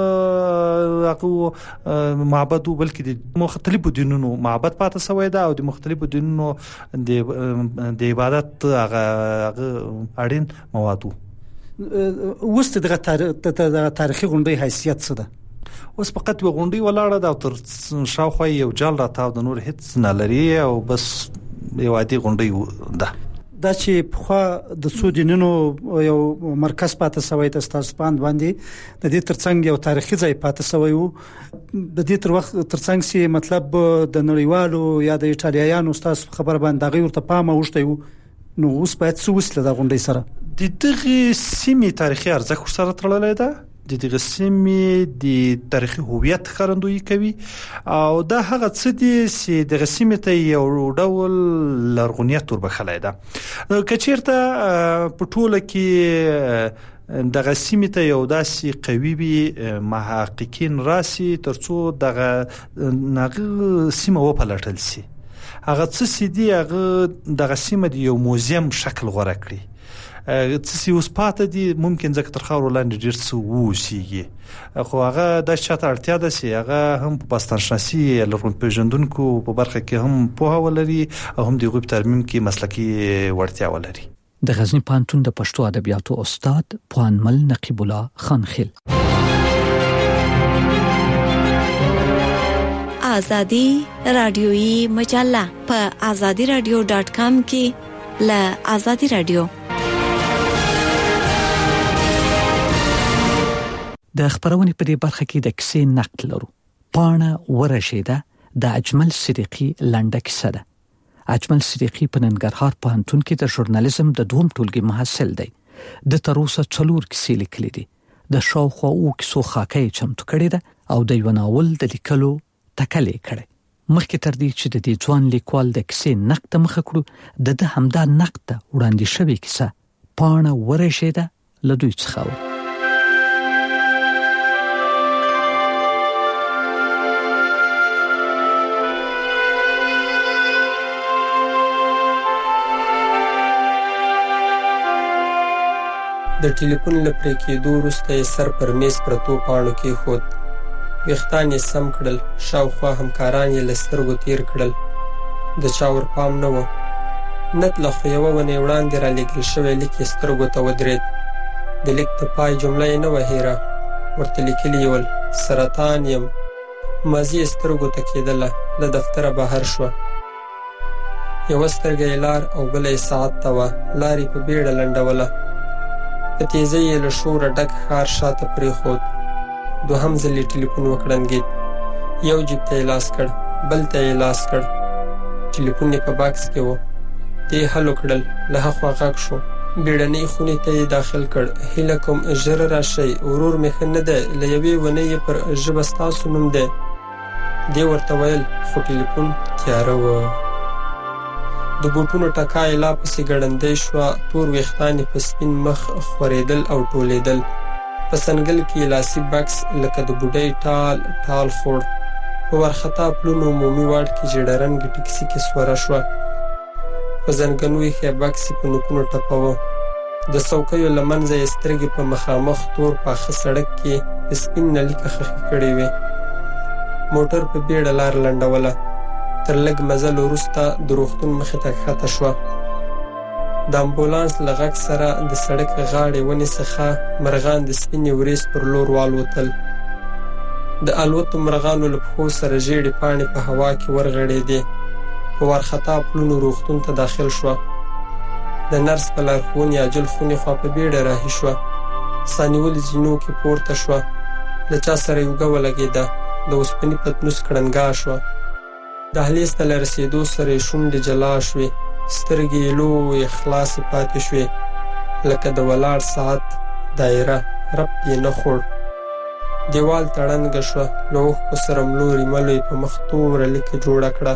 هغه معبد بلکې د مختلفو دینونو معبد پاتې شوی دا او د مختلفو دینونو د د عبادت هغه اړین مواد وست دغه تاریخي غونډې حیثیت څه ده اوس فقط یو غونډې ولاړه ده او تر شاوخوا یو جال راته د نور هیڅ نه لري او بس یو عادي غونډې ده دا چې په خوا د سودینونو یو مرکز پاتې شوی د تاسو باندې د دې ترڅنګ یو تاریخي ځای پاتې شوی وو د دې تر وخت ترڅنګ سي مطلب د نړیوالو یا د ایټالیایانو تاسو خبر باندې غي ورته پامه وشته وو نو اوس باید څه وسله د غونډې سره د دغه سیمې تاریخي ارزښت سره تړلې ده د دغه سیمې د تاریخي هویت ښکارندویي کوي او دا هغه څه دي چې د سیمې ته یو ډول لرغونیت وربخلای ده کچیرته په ټوله کې د غسیمه ته یو داسې قوي وي محققین راسي ترڅو دغه نغه سیمه و پلټل سي هغه څه سي دي هغه د غسیمه د یو موزیم شکل غوړه کړی څه اوس پاتې دي ممکن ځکه تر خاور لاندې ډیر څه ووسیږي خو هغه د شاته اړتیا ده چې هغه هم په باستانشناسي لرغون پیژندونکو په برخه کې هم پوهه ولري او هم د غوب ترمیم کې مسلکي وړتیا ولري د غزنی پانتون د پښتو ادبیاتو استاد پوانمل نقیب الله خانخیل آزادی رادیویی مجله په آزادی رادیو ډاټ کام کې ل آزادی رادیو د خبرونې په دې برخه کې د کیسې نقل لرو پاڼه ورشيده د اجمل صدیقی لنډه کیسه ده اجمل صدیقی په ننګرهار پوهنتون کې د ژورنالیزم د دوم ټولګي محصل دی د تروسه څلور کیسې لیکلې دي د شاوخوا او کیسو خاکې چمتو کړي ده او د یو ناول د لیکلو تکلې کړي مخکې تر دې چې د دې ځوان لیکوال د کیسې نقد مخ کړو د همدا نقد وړاندې شوی کیسه پاڼه ورشيده له دوی څخه د ټلیفون لپاره کېدو وروسته سر پر میز پرتو پاڼو کې خود وختان یې سم کړل، شاوخوا همکاران یې لسترګو تیر کړل. د چا ور پام نه و. نت له خو یوه ونې وړاندې را لیکل شوی لیک یې سترګو ته ودرېد. د لیک د پای جمله یې نه وه هیره. ورته لیکلي ول سرطان یم. ماضي یې سترګو ته کېدله. له دفتره بهر شوه. یوه سترګه یې لار او بله یې ساعت ته وه. لار یې په بیړه لنډوله. په تیزۍ یې له شوره ډک ښار شاته پرېښود. دوهم ځل یې ټلیفون وکړنګېد. یو جیب ته یې لاس کړ، بل ته یې لاس کړ. ټلیفون یې په باکس کې و. دې هلو کړل. له هاخوا غږ شو. بیړنۍ خونې ته یې داخل کړ. هیله کوم ژر راشئ، ورور مې ښه نه دی، له یوې ونې یې پر ژبه ستاسو نوم دی. دې ورته ویل، خو ټلیفون تیاره و. د بوټونو ټکا یې لا پسې ګړندۍ شوه. تور ویښتان یې په سپین مخ خورېدل او ټولېدل. په سنګل کې یې لاسي بکس لکه د بوډۍ ټال ټال خوړ. په ورخطا پلونو عمومي واډ کې جډرنګ ټکسي کې سوره شوه. په زنګنو یې ښی بکس په نوکونو ټپوه. د څوکیو له منځه یې سترګې په مخامخ تور پاخه سړک کې په سپین نلیکه خښې کړې وې. موټر په بیړه لار لنډوله. تر لږ مزل وروسته د روغتون مخې ته ښکته شوه. د امبولانس له غږ سره د سړک غاړې ونې څخه مرغان د سپینې وریځ پر لور والوتل. د الوتو مرغانو له پښو سره ژیړې پاڼې په هوا کې ورغړېدې. په وارخطا پلونو روغتون ته داخل شوه. د نرس په لارښوونې عاجل خونې خوا په بیړه راهي شوه. ساه نیولې زینو کې پورته شوه. له چا سره یې اوږه ولګېده. د اوسپنې پتنوس کړنګا شوه. دهلیز ته له رسېدو سره یې شونډې جلا شوې. سترګې یې لویې خلاصې پاتې شوې لکه د ولاړ ساعت دایره. ربط یې نه خوړ. دیوال ته ړنګه شوه. له اوښکو سره ملوري ملو یې په مخ توره لیکه جوړه کړه.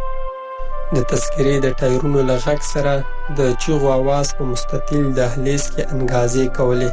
د تذکرې د ټایرونو له غږ سره د چیغو आवाज په مستطیل دهلیز کې انګازې کولې.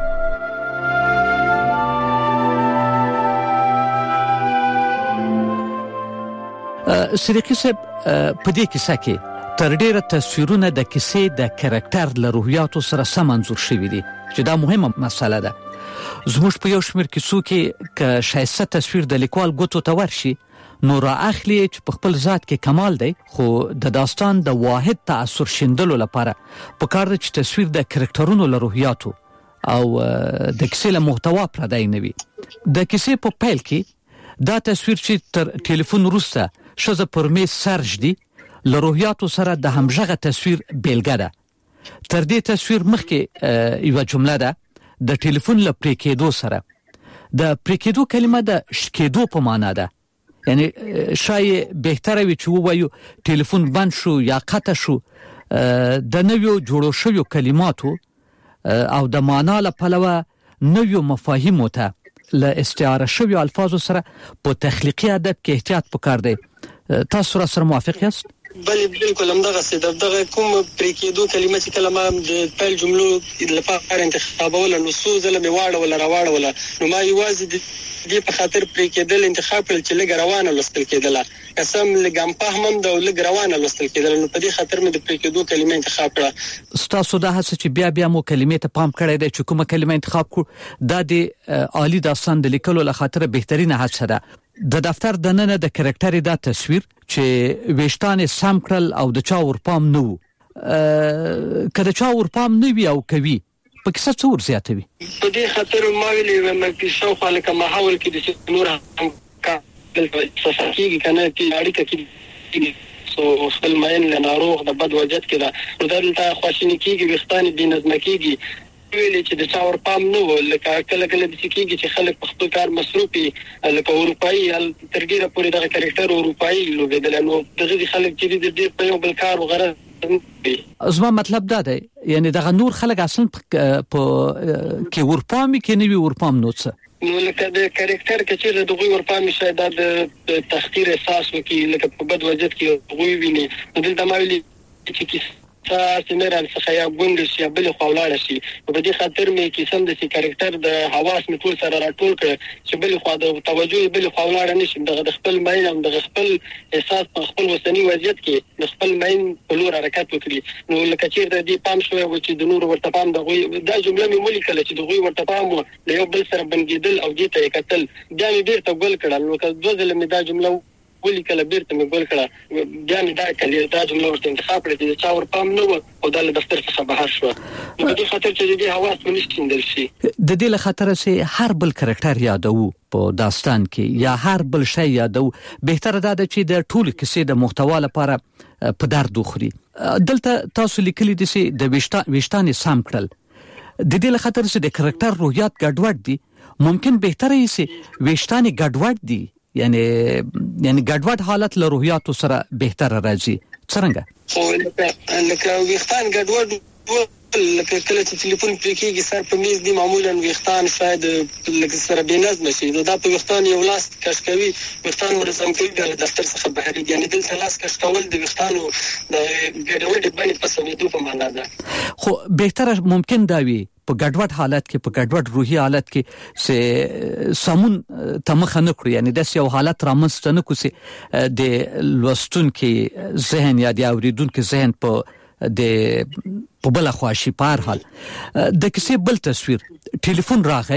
صدیقي صاحب، په دې کیسه کې تر ډیره تصویرونه د کیسې د کریکټر له روحیاتو سره سم انځور شوي دي چې دا مهمه مسله ده. زموږ په یو شمېر کیسو کې که ښایسته تصویر د لیکوال ګوتو ته ورشي نو را اخلي چې په خپل ذات کې کمال دی، خو د داستان د واحد تاثر شیندلو لپاره په کار دی چې تصویر د کریکټرونو له روحیاتو او د کیسې له محتوا پردی نه وي. د کیسې په پیل کې دا تصویر چې تر ټلیفون وروسته ښځه پر میز سر ږدي له روحیاتو سره د همغږه تصویر بیلګه ده. تر دې تصویر مخکې یوه جمله ده د ټلیفون له پرې کېدو سره. د پرې کېدو کلمه د شکېدو په معنا ده. یعنی شاید بهتره وي چې ووایو ټلیفون بند شو یا قطع شو. د نویو جوړو شویو کلماتو او د معنا له پلوه نویو مفاهیمو ته له استعاره شویو الفاظو سره په تخلیقي ادب کې احتیاط پکار دی. تاسو را سره موافق یاست؟ بله بالکل همدغه څه د دغه کوم پرې کېدو کلمه چې کله ما د پیل جملو لپاره انتخابوله نو څو ځله مې واړوله راواړوله نو ما یوازې د دې په خاطر پرې کېدل انتخاب کړل چې لږ روانه لوستل کېدله. قسم لږ هم فهمم ده او لږ روانه لوستل کېدله نو په دې خاطر مې د پرې کېدو کلمه انتخاب کړه. ستاسو دا هڅه چې بیا بیا مو کلمې ته پام کړی دی چې کومه کلمه انتخاب کړو دا د عالی داستان د لیکلو له خاطر بهترینه هڅه ده. د دفتر د ننه د کریکټر دا تصویر چې ویشتان سم کړل او د چا ورپام نه وو. که د چا ورپام نه وي او کوي په کیسه څه ور زیاتوي؟ په دې خاطر ما ویلې مې شاوخوا لکه ماحول کې د نور هم دلته کېږي که نه چې اړیکه کېږي سو خپل مین له ناروغ د بد وضعیت کې ده نو دلته خواشیني کېږي، ویښتان بې نظمه کېږي. ویلې چې د چا ورپام نه و. لکه کله کله داسې کېږي چې خلک په خپل کار مصروف وي لکه اروپایي تر ډېره پورې دغه کرکټر اروپایي لوبېدلی نو دغه خلک چې دي ډېر په یو بل کار وغیره. زما مطلب دا دی یعنی دغه نور خلک اصلا په کې ورپامي کې نه وي ورپام نو څه نو لکه د کرکټر کې چې دغه ورپامي شاید د تحقیر احساس وکړي لکه په بد وضعیت کې هغوی ویني نو دلته ما ویلي چې سمران څخه یا ګوند شي بل خو شي په دې خاطر مې قسم د سی کریکټر د حواس مټول سره راټول کړ چې بل خو د توجه بل خو لاړ نشم د خپل مین او د خپل احساس په خپل وسنی وضعیت کې د خپل مین په لور حرکت وکړي نو لکه چې د دې پام شوی و چې د نور ورته پام د غوي دا جمله مې ولیکل چې د غوي ورته پام د یو بل سره بنګیدل او دې ته کتل بیا مې بیرته ګل کړل نو که دوه ځله مې دا جمله ولیکل بیرته مې ګل کړه بیا مې دا کلی دا جمله ورته انتخاب کړې چې چا ور پام نه و او د دفتر څخه بهر شو نو د خاطر چې دې حواس ونشتیندل شي د دې له خاطر سه هر بل کریکټر یادو په داستان کې یا هر بل شی یادو بهتره ده چې د ټول کیسې د محتوا لپاره په درد وخوري دلته تاسو لیکلي دي چې د وشتان سم کړل د دې له خاطر سه د کریکټر روحیات ګډوډ دي ممکن بهتره یې سه وشتان ګډوډ دي یعنی یعنی ګډوډ حالت له روحیات سره بهتره راځي څنګه خو لکه وختان ګډوډ لکه کله چې ټلیفون پرې کېږي سر په میز دی معمولا وختان شاید لکه سره بنظم شي دا په وختان یو لاس کش کوي وختان منظم کوي د دفتر څخه بهر یعنی دلته لاس کش کول د وختانو د ګډوډ باندې په سمېدو په معنا ده خو بهتره ممکن دا وي په ګډوډ حالت کې په ګډوډ روحي حالت کې سه سمون تمخ نه کړی یعنی د یو حالت رامنځته نه کوسي د لوستون کې ذهن یا د اوریدون کې ذهن په د په بل خواشي پار حال د کیسې بل تصویر ټلیفون راغی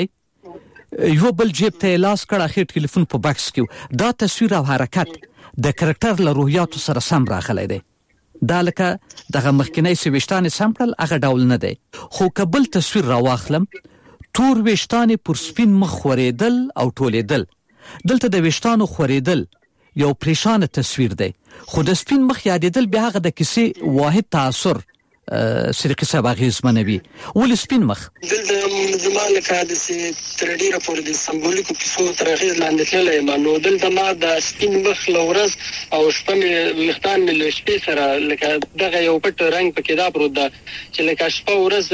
یو بل جیب ته لاس کړه اخر ټلیفون په باکس کې دا تصویر او حرکت د کریکټر له روحیاتو سره سم راغلی دی دا لکه دغه مخکنی سويشتان سمپل هغه ډول نه دی خو کبل تصویر راواخلم تور وشتان پر سپین مخ خوریدل او ټولیدل دلته د وشتانو خوریدل یو پریشان تصویر دی خو د سپین مخ یادېدل بیا هغه د کیسې واحد تاثر سرقه سباغیز منوي ول سپین مخ دلته زمانه کاده سي ترډي راپور دي سمبولیکو کیسو ترغیز لاندې تللی مانو دلته ما د سپین مخ لورز او شپه لختان مل شپې سره لکه دغه یو پټ رنگ پکې دا پروت ده چې لکه شپه ورځ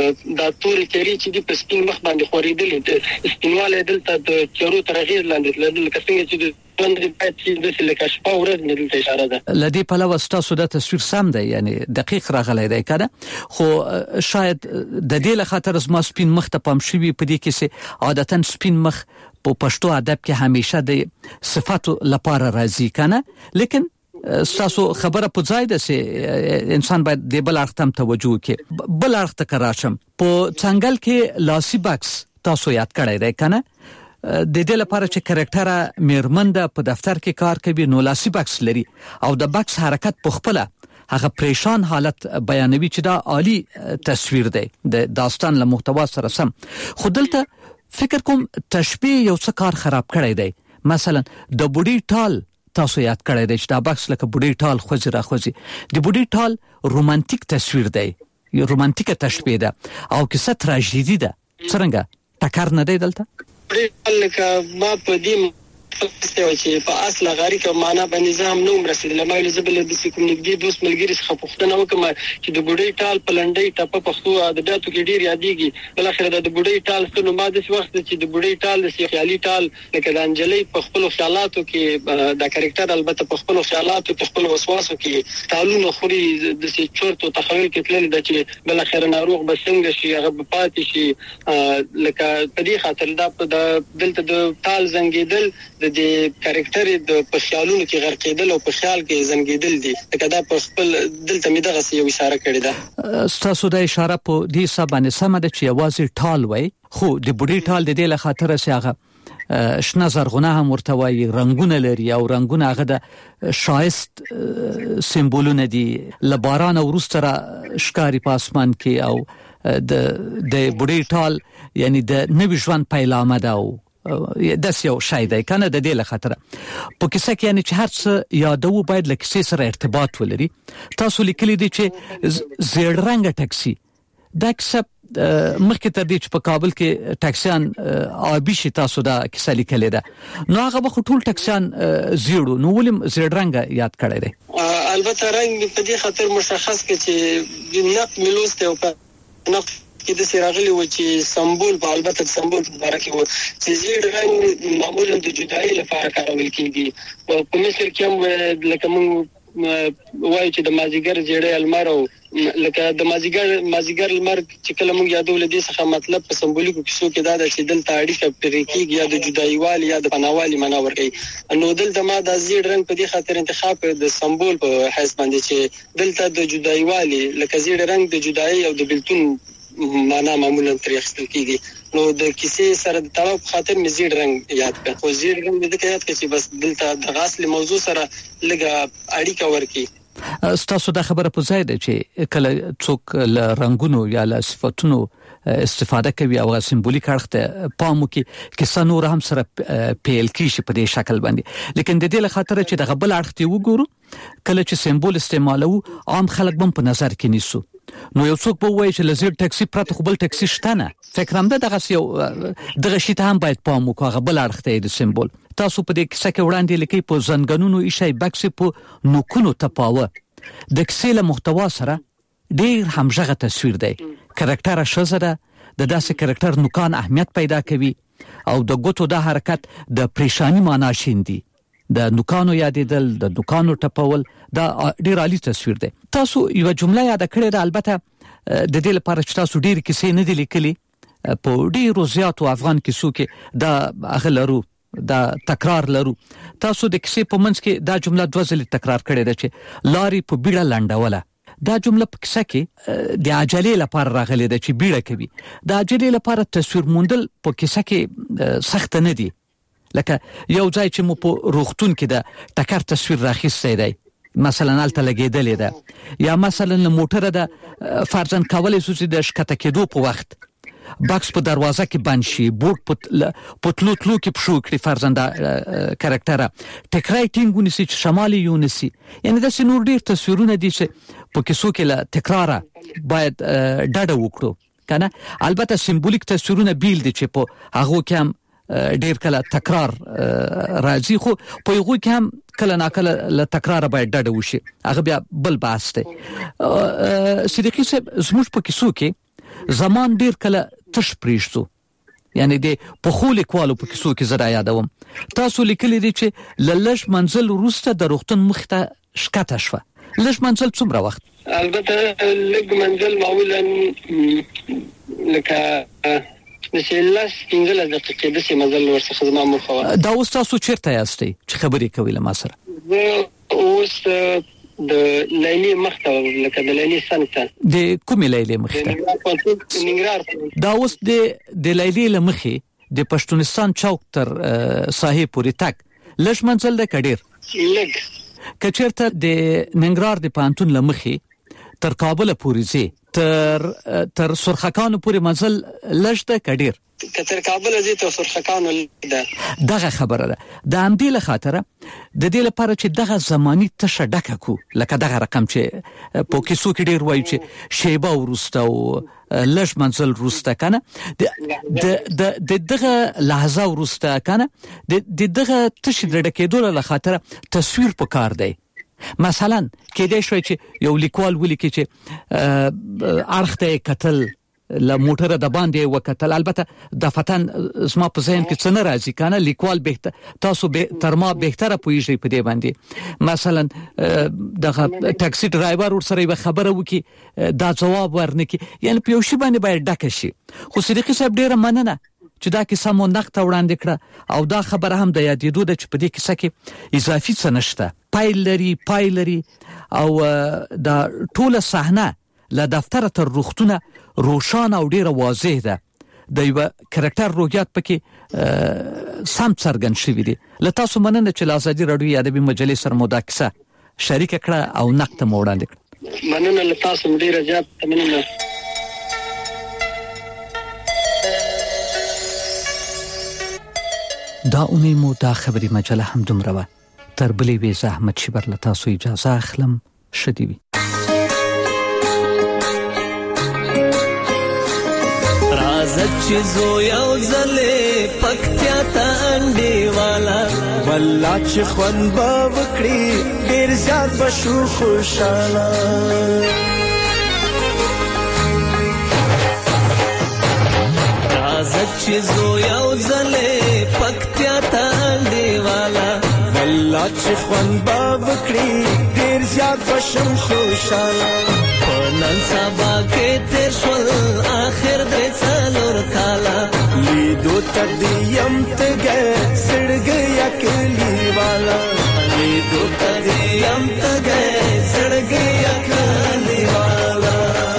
د توري کری چې د سپین مخ باندې خوريدل سپینواله دلته د چرو ترغیز لاندې تللی لکه څنګه چې باندې پاتې د لکه شپه ورځ مې دلته اشاره ده لدی په لور تاسو د تصویر سم دی یعنی دقیق راغلی دی کنه خو شاید د دې له خاطر زما سپین مخ ته پام شوی په دې کې سه عادتاً سپین مخ په پښتو ادب کې همیشه د صفاتو لپاره راځي کنه لیکن تاسو خبره په ځای ده چې انسان باید د بل اړخ ته توجه وکړي بل اړخ ته کراشم په څنګل کې لاسي باکس تاسو یاد کړی دی کنه د دې لپاره چې کریکټر میرمنده په دفتر کې کار کوي نو لاسي باکس لري او د باکس حرکت په خپل هغه پریشان حالت بیانوي چې دا عالی تصویر دی د داستان له محتوا سره سم خو دلته فکر کوم تشبیه یو څه کار خراب کړی دی مثلا د بوډي ټال تاسو یاد کړی دی چې دا باکس لکه بوډي ټال خوځي را خوځي د بوډي ټال رومانټیک تصویر دی یو رومانټیک تشبیه ده او کیسه تراژیدي ده څنګه ټکر نه دی دلته لکه ما په دې پوښتنه چې په اصل غاری کې معنا په نظام نوم رسیدل ما له زبل د کوم نګدي دوست ملګری څخه پوښتنه وکم چې د بوډۍ ټال پلنډۍ ټاپه پښتو ادبیاتو کې ډیر یادېږي بل اخر د بوډۍ ټال څخه ما د وخت چې د بوډۍ ټال د خیالي ټال لکه د انجلۍ په خپل خیالاتو کې د کریکټر البته په خپل خیالاتو په خپل وسواسو کې ټالونه خوري د چورتو تخیل کې تلل د چې بل اخر ناروغ بسنګ شي هغه پاتې شي لکه په دې خاطر دا دلته د ټال زنګیدل د کریکټر د په خیالونو کې غرقېدل او په خیال کې زنګېدل دي لکه دا په خپل دلته مې دغه یو اشاره کړې ده تاسو د اشاره په دې سبانه سم ده چې یوازې ټال وای خو د بوډۍ ټال د دې له خاطر چې هغه شنه زرغونه هم ورته وای رنگونه لري او رنگونه هغه د شایست سمبولونه دي لباران او روستره ښکاری په اسمان کې او د د بوډۍ ټال یعنی د نوي ژوند پیلامه ده او داس یو شای دی کنه د دې له خاطر په کیسه کې یعنی چې هر څه یادو باید له کیسې سره ارتباط ولري تاسو لیکلي دي چې زیړ رنګ ټاکسي دا کیسه مخکې تر دې چې په کابل کې ټاکسیان آبي شي تاسو دا کیسه لیکلې ده نو هغه به ټول ټاکسیان زیړو نو ولیم زیړ رنګ یاد کړی دی البته رنګ په دې خاطر مشخص کې چې نقد ملوسته او په نقد کې د سراغلي و چې سمبول په البته سمبول په اړه کې و چې زیړ رنګ معمولا د جدایي لپاره کارول کیږي په مصر کې هم لکه موږ وایي چې د مازیګر جړې المارو لکه د مازیګر مازیګر المار چې کله موږ یادو لدې څخه مطلب په سمبولیکو کیسو کې دا د چې دلته اړیکه پرېکیږي یا د جدایوالي یا د پناوالي معنا ورکوي. نو دلته ما د زیړ رنگ په دې خاطر انتخاب د سمبول په حیث باندې چې دلته د جدایوالي لکه زیړ رنگ د جدایي او د بلتون معنا معمولا ترې اخیستل کیږي. نو د کیسې سره د تړاو په خاطر مې زیړ رنگ یاد کړ. خو زیړ رنگ د دې یاد کړ چې بس دلته د غاصل موضوع سره لږه اړیکه ورکي. ستاسو دا خبره په ځای ده چې کله څوک له رنگونو یا له صفاتونو استفاده کوي او سمبولیک اړخ ته پام وکړي کیسه نور هم سره پیل کیږي په دې شکل باندې. لیکن د دې له خاطر چې د غبل اړخ ته وګورو کله چې سمبول استعمالو عام خلک هم په نظر کې نیسو. نو یو څوک به وایي چې لزر ټاکسي پرته خپل ټاکسي شته نه. فکر هم ده دغه یو دغه شی ته هم باید پام وکړو غبل اړخ ته د سمبول. تاسو په دې کیسه کې وړاندې لیکي په زنګنونو ایشي بکس په نوکونو تپاوه د کیسې له محتوا سره ډیر همغه تصویر دی. کریکټر شزره د داسې کریکټر نوکان اهمیت پیدا کوي او د ګوتو د حرکت د پریشانی معنا شیندي. د نوکانو یادېدل د نوکانو ټپول دا ډیر عالی تصویر دی. تاسو یو جمله یاد کړئ ده البته د دې لپاره چې تاسو ډیر کیسې نه دي لیکلي په ډیرو زیاتو افغان کیسو کې دا اغلرو دا تکرار لرو. تاسو د کیسې په منځ کې دا جمله دوه ځله تکرار کړې ده چې لاري په بیړه لنډوله. دا جمله په کیسه کې د عجلې لپاره راغلې ده چې بیړه کوي. د عجلې لپاره تصویر موندل په کیسه کې سخت نه دي. لکه یو ځای چې مو په روغتون کې د ټکر تصویر راخیستی دی مثلا الته لګېدلې ده یا مثلا موټر ده فرضاً کولای شو چې د شکته کېدو په وخت باکس په دروازه کې بند شي بورډ په تلو تلو کې پښو کړي فرضاً دا کریکټر ټکرای ټینګ ونیسي چې شمالي یونیسي. یعنی دا نور ډیر تصویرونه دي چې په کیسو کې له تکرار باید ډډه وکړو کنه. البته سمبولیک تصویرونه بیل دي چې په هغه کې هم ډیر کله تکرار راځي خو په یو کې هم کله ناکله له تکرار باید ډډه وشي. هغه بیا بل بحث دی. صدیقي صاحب زموږ په کیسو کې زمان ډیر کله تش پریشتو یعنی د په خو لیکوالو په کیسو کې زړه یادوم. تاسو لیکلي دي چې لږ منزل وروسته د روغتون مخ ته شکته شوه. لږ منزل څومره وخت؟ البته لږ منزل معمولا لکه مثلا څنګه دقیقې د سیمه مزل ورڅخه زما مخه. دا اوس تاسو چیرته یاستئ چې خبرې کوي له ما سره؟ زه اوس د لیلی مخته لکه د لیلی سنته. د کومې لیلی مخته؟ ننګرهار. دا اوس د د لیلی لمخې د پښتونستان چوک تر ساحې پورې تک لږ منزل د کډیر لږ کچرته د ننګرهار د پانتون لمخې تر کابل پورې زی تر تر سرخکانو پورې منزل لږ د کډیر کتر کابل زی تر سرخکانو ده. دغه خبره ده. د امدی له خاطره د دې لپاره چې دغه زمانی تشه ډکه کو لکه دغه رقم چې په کیسو کې ډیر وایي چې شیبه ورسته او لږ منزل ورسته کنه د د دغه لحظه ورسته کنه د دغه تشه د ډکېدو له خاطره تصویر پکار دی. مثلا کېدای شوی چې یو لیکوال ولیکي چې اړخته کتل له موټر د باندې وکتل. البته د فتن زما په ذهن کې څه نه راځي کنه لیکوال به تاسو به تر ما بهتره پوهیږئ په دې باندې. مثلا د ټاکسي ډرایور ور سره خبره وکي دا جواب ورنکي یعنی په یو شی باندې باید ډکه شي. خو صدیقي صاحب ډیره مننه چې دا کیسه مو نقطه وړاندې کړه او دا خبره هم د یادېدو ده چې په دې کیسه کې اضافي څه نشته. پایل لري پایل لري او دا ټوله صحنه له دفتر تر روغتونه روشان او ډیره واضح ده. د یو کریکټر روحیات پکې سم څرګند شوی دی. له تاسو مننه چې آزادي رادیو ادبي مجلې سره مو دا کیسه شریک کړه او نقطه مو وړاندې کړه. مننه له تاسو ډیره زیات مننه. دا اونۍ مو دا خبري مجله هم دومره وه. تر بلې وې زحمت شي بر له تاسو اجازه اخلم. شدي وي. رازت چې زو یو ځلې پکتیا ته انډې والا والله چې خوند به وکړي ډېر زیات به شو خوشاله. رازت چې زو یو ځلې پکتیا ته انډې والا والله والله چې خوند به وکړي ډېر زیات بشم خوشاله په نن سبا کې تیر شول آخر درې څلور کاله لیدو ته دې یم تږی زړګی کلی والا لیدو ته دې یم تږی زړګی کلی والا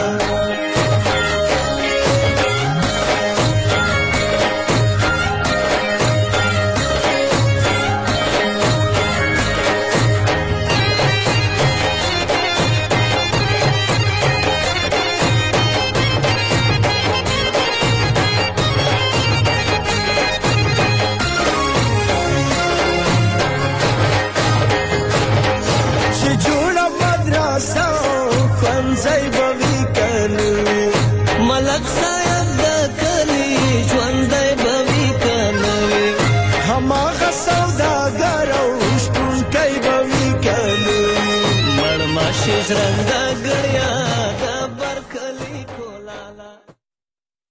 ملک صاحب د کلی ژوندۍ به وي که نه وي هماغه سوداګر او شپونکی به وي که نه وي مړ ماشي ژرنده